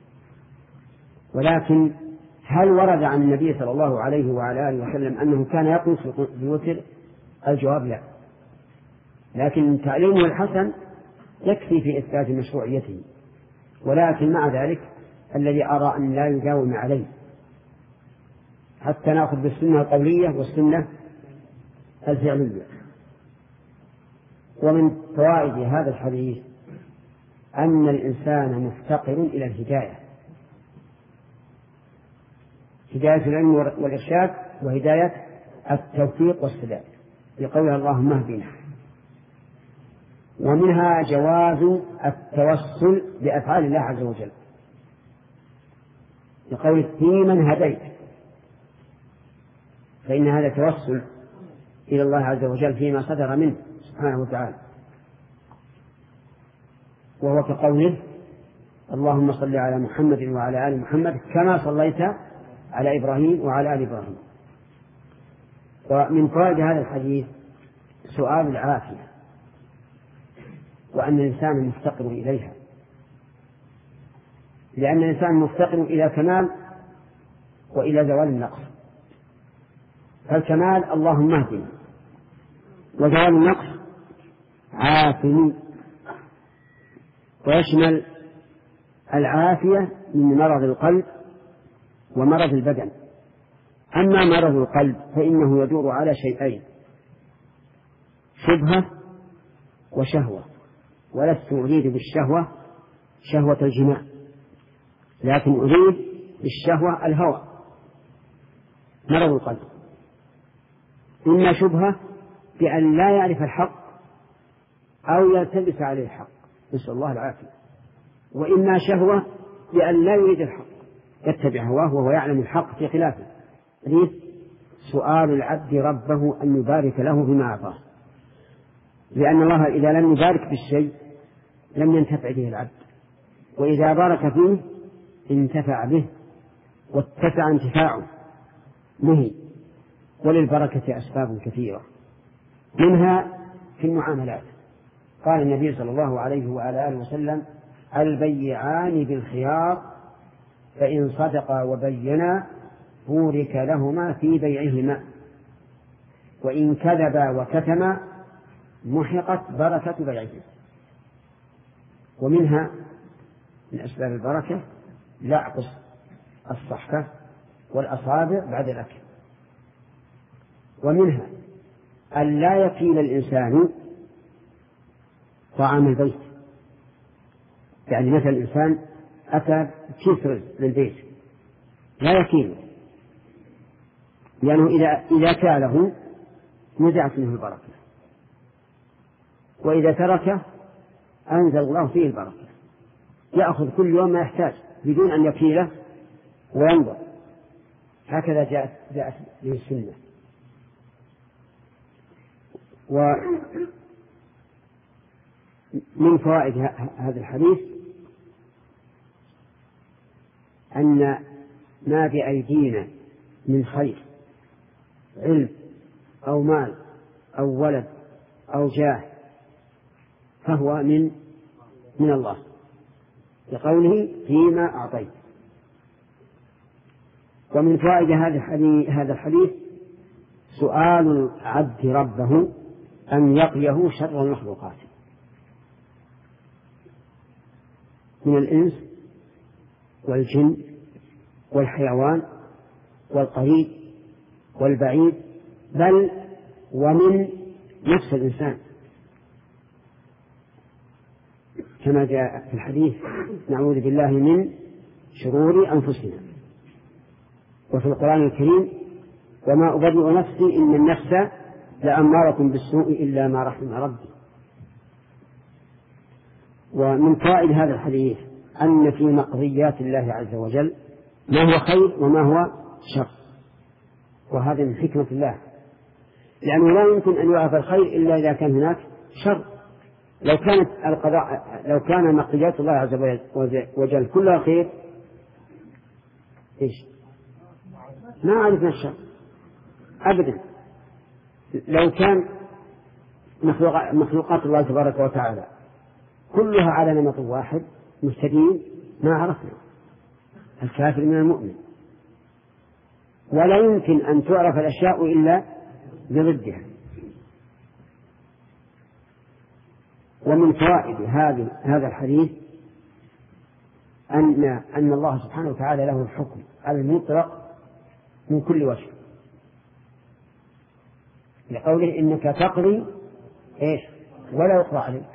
ولكن هل ورد عن النبي صلى الله عليه وعلى آله وسلم أنه كان يقنط في الوتر؟ الجواب لا، لكن تعليمه الحسن يكفي في إثبات مشروعيته. ولكن مع ذلك الذي أرى أن لا يداوم عليه حتى نأخذ بالسنة القولية والسنة الفعلية. ومن فوائد هذا الحديث أن الإنسان مفتقر إلى الهداية، هداية العلم والإرشاد وهداية التوفيق والسداد، بقول اللهم اهدنا. ومنها جواز التوسل بأفعال الله عز وجل، بقول في من هديت، فإن هذا توسل إلى الله عز وجل فيما صدر منه سبحانه وتعالى، وهو كقوله اللهم صل على محمد وعلى آل محمد كما صليت على إبراهيم وعلى آل إبراهيم. ومن فوائد هذا الحديث سؤال العافية، وأن الإنسان مفتقر إليها، لأن الإنسان مفتقر إلى كمال وإلى زوال النقص. فالكمال اللهم اهدنا، وزوال النقص عافني، ويشمل العافية من مرض القلب ومرض البدن. أما مرض القلب فإنه يدور على شيئين: شبهة وشهوة، ولست أريد بالشهوة شهوة الجماع، لكن أريد بالشهوة الهوى. مرض القلب إما شبهة بأن لا يعرف الحق أو يلتبس عليه الحق، نسأل الله العافية، وإما شهوة بأن لا يريد الحق يتبع هواه وهو يعلم الحق في خلافه. حديث سؤال العبد ربه أن يبارك له بما أعطاه، لأن الله إذا لم يبارك بالشيء لم ينتفع به العبد، وإذا بارك فيه انتفع به واتسع انتفاعه به. وللبركة أسباب كثيرة، منها في المعاملات. قال النبي صلى الله عليه وعلى آله وسلم: البيعان بالخيار فإن صدقا وبينا بورك لهما في بيعهما، وإن كذبا وكتما محقت بركة بيعهما. ومنها من أسباب البركة لعق الصحفة والأصابع بعد الأكل. ومنها أن لا يكيل الإنسان طعام البيت، يعني مثل الإنسان أتى كسر للبيت لا يكيله، لأنه إذا إذا كاله نزعت منه البركة، وإذا تركه أنزل الله فيه البركة. يأخذ كل يوم ما يحتاج بدون أن يكيله وينظر. هكذا جاءت جاءت به السنة. ومن فوائد هذا الحديث أن ما بأيدينا من خير، علم أو مال أو ولد أو جاه، فهو من من الله، لقوله فيما أعطيت. ومن فوائد هذا الحديث سؤال العبد ربه أن يقيه شر المخلوقات من الإنس والجن والحيوان والقريب والبعيد، بل ومن نفس الإنسان، كما جاء في الحديث: نعوذ بالله من شرور أنفسنا. وفي القرآن الكريم: وما أبرئ نفسي إن النفس لأمارة بالسوء إلا ما رحم ربي. ومن فوائد هذا الحديث أن في مقضيات الله عز وجل ما هو خير وما هو شر، وهذا من حكمة الله، لأنه لا يمكن أن يعرف الخير إلا إذا كان هناك شر. لو كانت القضاء لو كان مقضيات الله عز وجل كلها خير إيش ما عرفنا الشر أبدا. لو كان مخلوقات الله تبارك وتعالى كلها على نمط واحد مستدين ما عرفنا الكافر من المؤمن، ولا يمكن أن تعرف الأشياء إلا بضدها. ومن فوائد هذا الحديث أن أن الله سبحانه وتعالى له الحكم المطلق من كل وجه، لقوله: إنك تقضي إيش ولا يقضى عليك.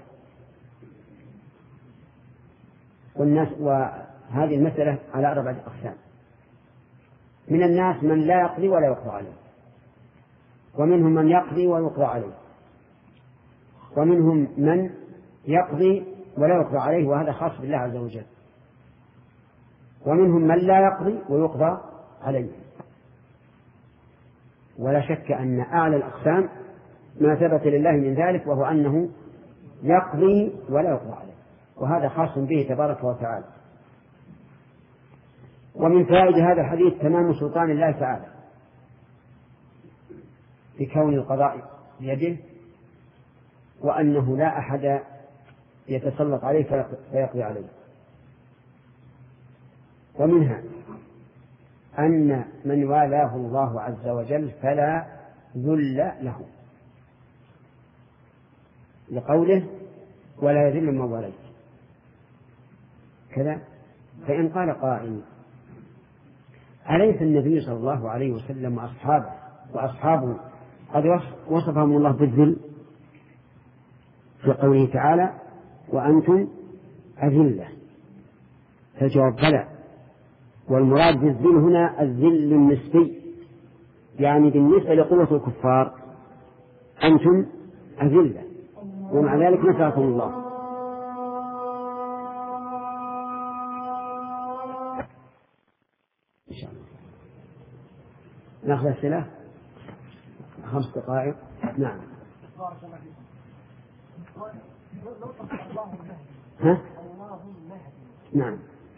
والناس وهذه المسألة على أربعة أقسام: من الناس من لا يقضي ولا يقضى عليه، ومنهم من يقضي ويقضى عليه، ومنهم من يقضي ولا يقضى عليه وهذا خاص بالله عز وجل، ومنهم من لا يقضي ويقضى عليه. ولا شك أن أعلى الأقسام ما ثبت لله من ذلك، وهو أنه يقضي ولا يقضى عليه، وهذا خاص به تبارك وتعالى. ومن فائدة هذا الحديث تمام سلطان الله تعالى بكون القضاء بيده، وأنه لا أحد يتسلط عليه فيقضي عليه. ومنها أن من والاه الله عز وجل فلا ذل له، لقوله ولا يذل من واليت كذا. فإن قال قائل أليس النبي صلى الله عليه وسلم وأصحابه وأصحابه قد وصفهم الله بالذل في قوله تعالى وأنتم أذلة؟ فالجواب بلى، والمراد بالذل هنا الذل النسبي، يعني بالنسبة لقوة الكفار أنتم أذلة، ومع ذلك نصركم الله. إن شاء الله نأخذ السلاح خمس دقائق. نعم. ها؟ نعم.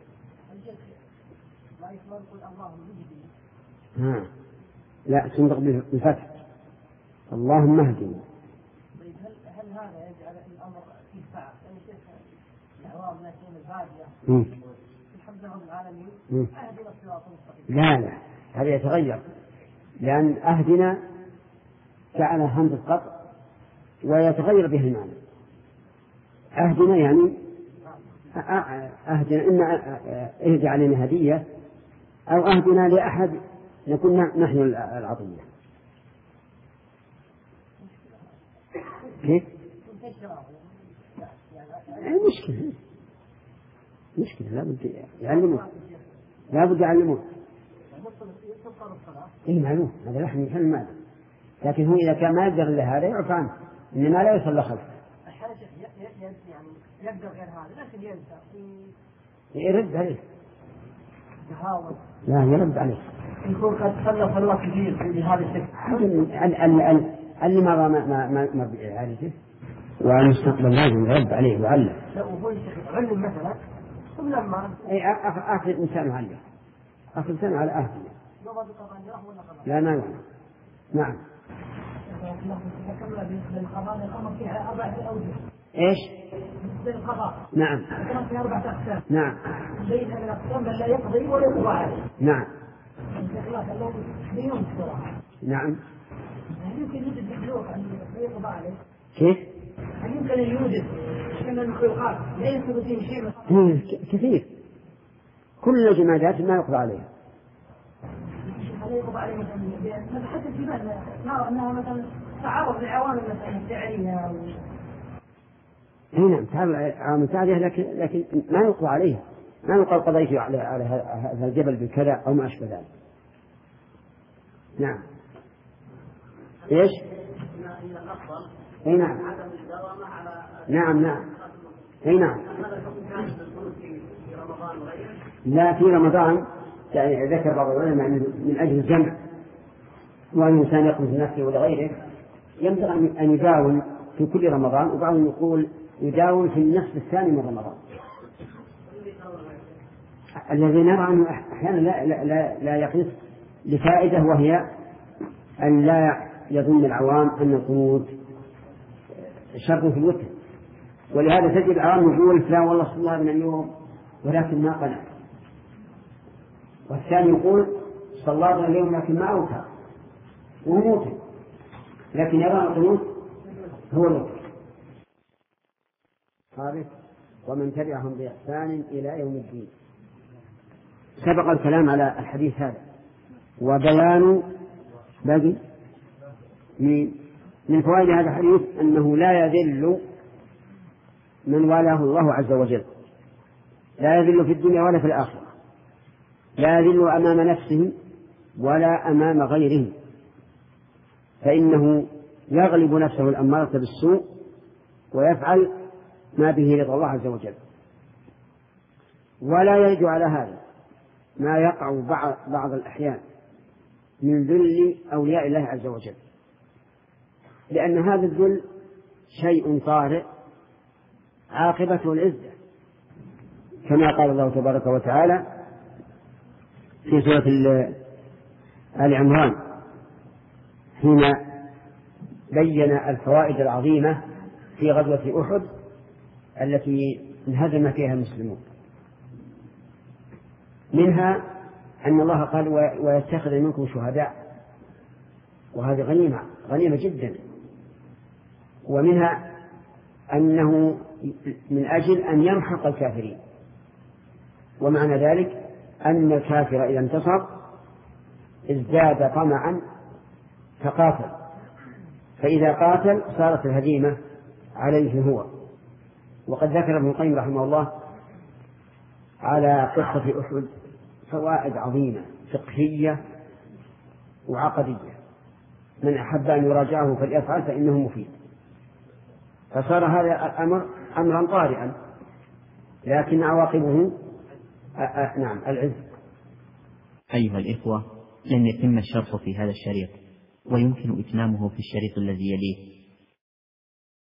ها. لا تنطق بالفتح اللهم اهدنا. طيب هل هل هذا يجعل الامر فيه سعه؟ يعني شيخ الاعراب من الباديه الحمد لله رب العالمين اهدنا الصراط المستقيم. لا لا هذا يتغير، لأن أهدنا جعل همزة قطع ويتغير به المعنى. أهدنا يعني أهدنا إما اهدي علينا هدية أو أهدنا لأحد نكون نحن العطية. كيف؟ مشكلة مشكلة لابد يعلمون لابد يعلمون. إيه معلوم هذا لحن يحل المال، لكن هو إذا كان ما يقدر إلا هذا يعرف عنه، إنما لا يصل خلفه. يعني يقدر غير هذا لكن ينسى يرد عليه. يحاول لا يرد عليه. يكون قد خلف الله كثير في هذا الشكل. اللي ما ما ما ما ما بإعادته والمستقبل لازم يرد عليه ويعلم. لا وهو علم مثلا ثم لما أي آخر إنسان عليه آخر إنسان على أهله. لا ما يعني. نعم. ذكرنا بالقضاء الأمر فيها أربعة أوجه. إيش؟ بالقضاء. نعم. ذكرنا فيها أربعة أقسام. نعم. بينها من أقسام بل لا يقضي ولا يقضى عليه. نعم. الخلاف الذي بينهم الصراحة. نعم. هل يمكن يوجد مخلوق أن لا يقضى عليه؟ كيف؟ هل يمكن أن يوجد من المخلوقات لا يثبت فيه شيء؟ كثير. كل الجمادات ما يقضى عليها. لا يقضى عليه مثلا حتى في بالنا نرى أنها مثلا تعرض لعوامل مثلا فعلية. اي نعم تعرض لعوامل فعلية لكن لكن ما يقضى عليها. ما يقال قضيت على على هذا الجبل بكذا أو ما أشبه ذلك. نعم. إيش؟ اي نعم. نعم نعم. اي نعم. لا في رمضان يعني ذكر بعض العلماء من أجل الجمع وأن الإنسان يقوم بنفسه ولغيره ينبغي أن يداوم في كل رمضان، وبعضهم يقول يداوم في النصف الثاني من رمضان. الذي نرى أنه أحيانا لا, لا, لا, لا يقص لفائدة، وهي أن لا يظن العوام أن القنوت شرط في الوتر، ولهذا تجد العوام يقول فلان والله صلى الله عليه اليوم ولكن ما قنع، والثاني يقول صلى الله عليه اليوم لكن ما أوتر وموت، لكن يرى القنوت هو الوتر. خامس ومن تبعهم بإحسان إلى يوم الدين. سبق الكلام على الحديث هذا وبيان باقي من من فوائد هذا الحديث أنه لا يذل من والاه الله عز وجل، لا يذل في الدنيا ولا في الآخرة، لا يذل أمام نفسه ولا أمام غيره، فإنه يغلب نفسه الأمارة بالسوء ويفعل ما به رضا الله عز وجل. ولا يجد على هذا ما يقع بعض الأحيان من ذل أولياء الله عز وجل، لأن هذا الذل شيء طارئ عاقبته العزة، كما قال الله تبارك وتعالى في سورة آل عمران حين بين الفوائد العظيمة في غزوة أحد التي انهزم فيها المسلمون. منها أن الله قال ويتخذ منكم شهداء، وهذه غنيمة غنيمة جدا. ومنها أنه من أجل أن يمحق الكافرين، ومعنى ذلك أن الكافر إذا انتصر ازداد طمعا فقاتل، فإذا قاتل صارت الهزيمة عليه هو. وقد ذكر ابن القيم رحمه الله على قصة أحد فوائد عظيمة فقهية وعقدية، من أحب أن يراجعه فليفعل فإنه مفيد. فصار هذا الأمر أمرا طارئا، لكن عواقبه نعم العز. أيها الإخوة، لن يتم الشرح في هذا الشريط، ويمكن إتمامه في الشريط الذي يليه،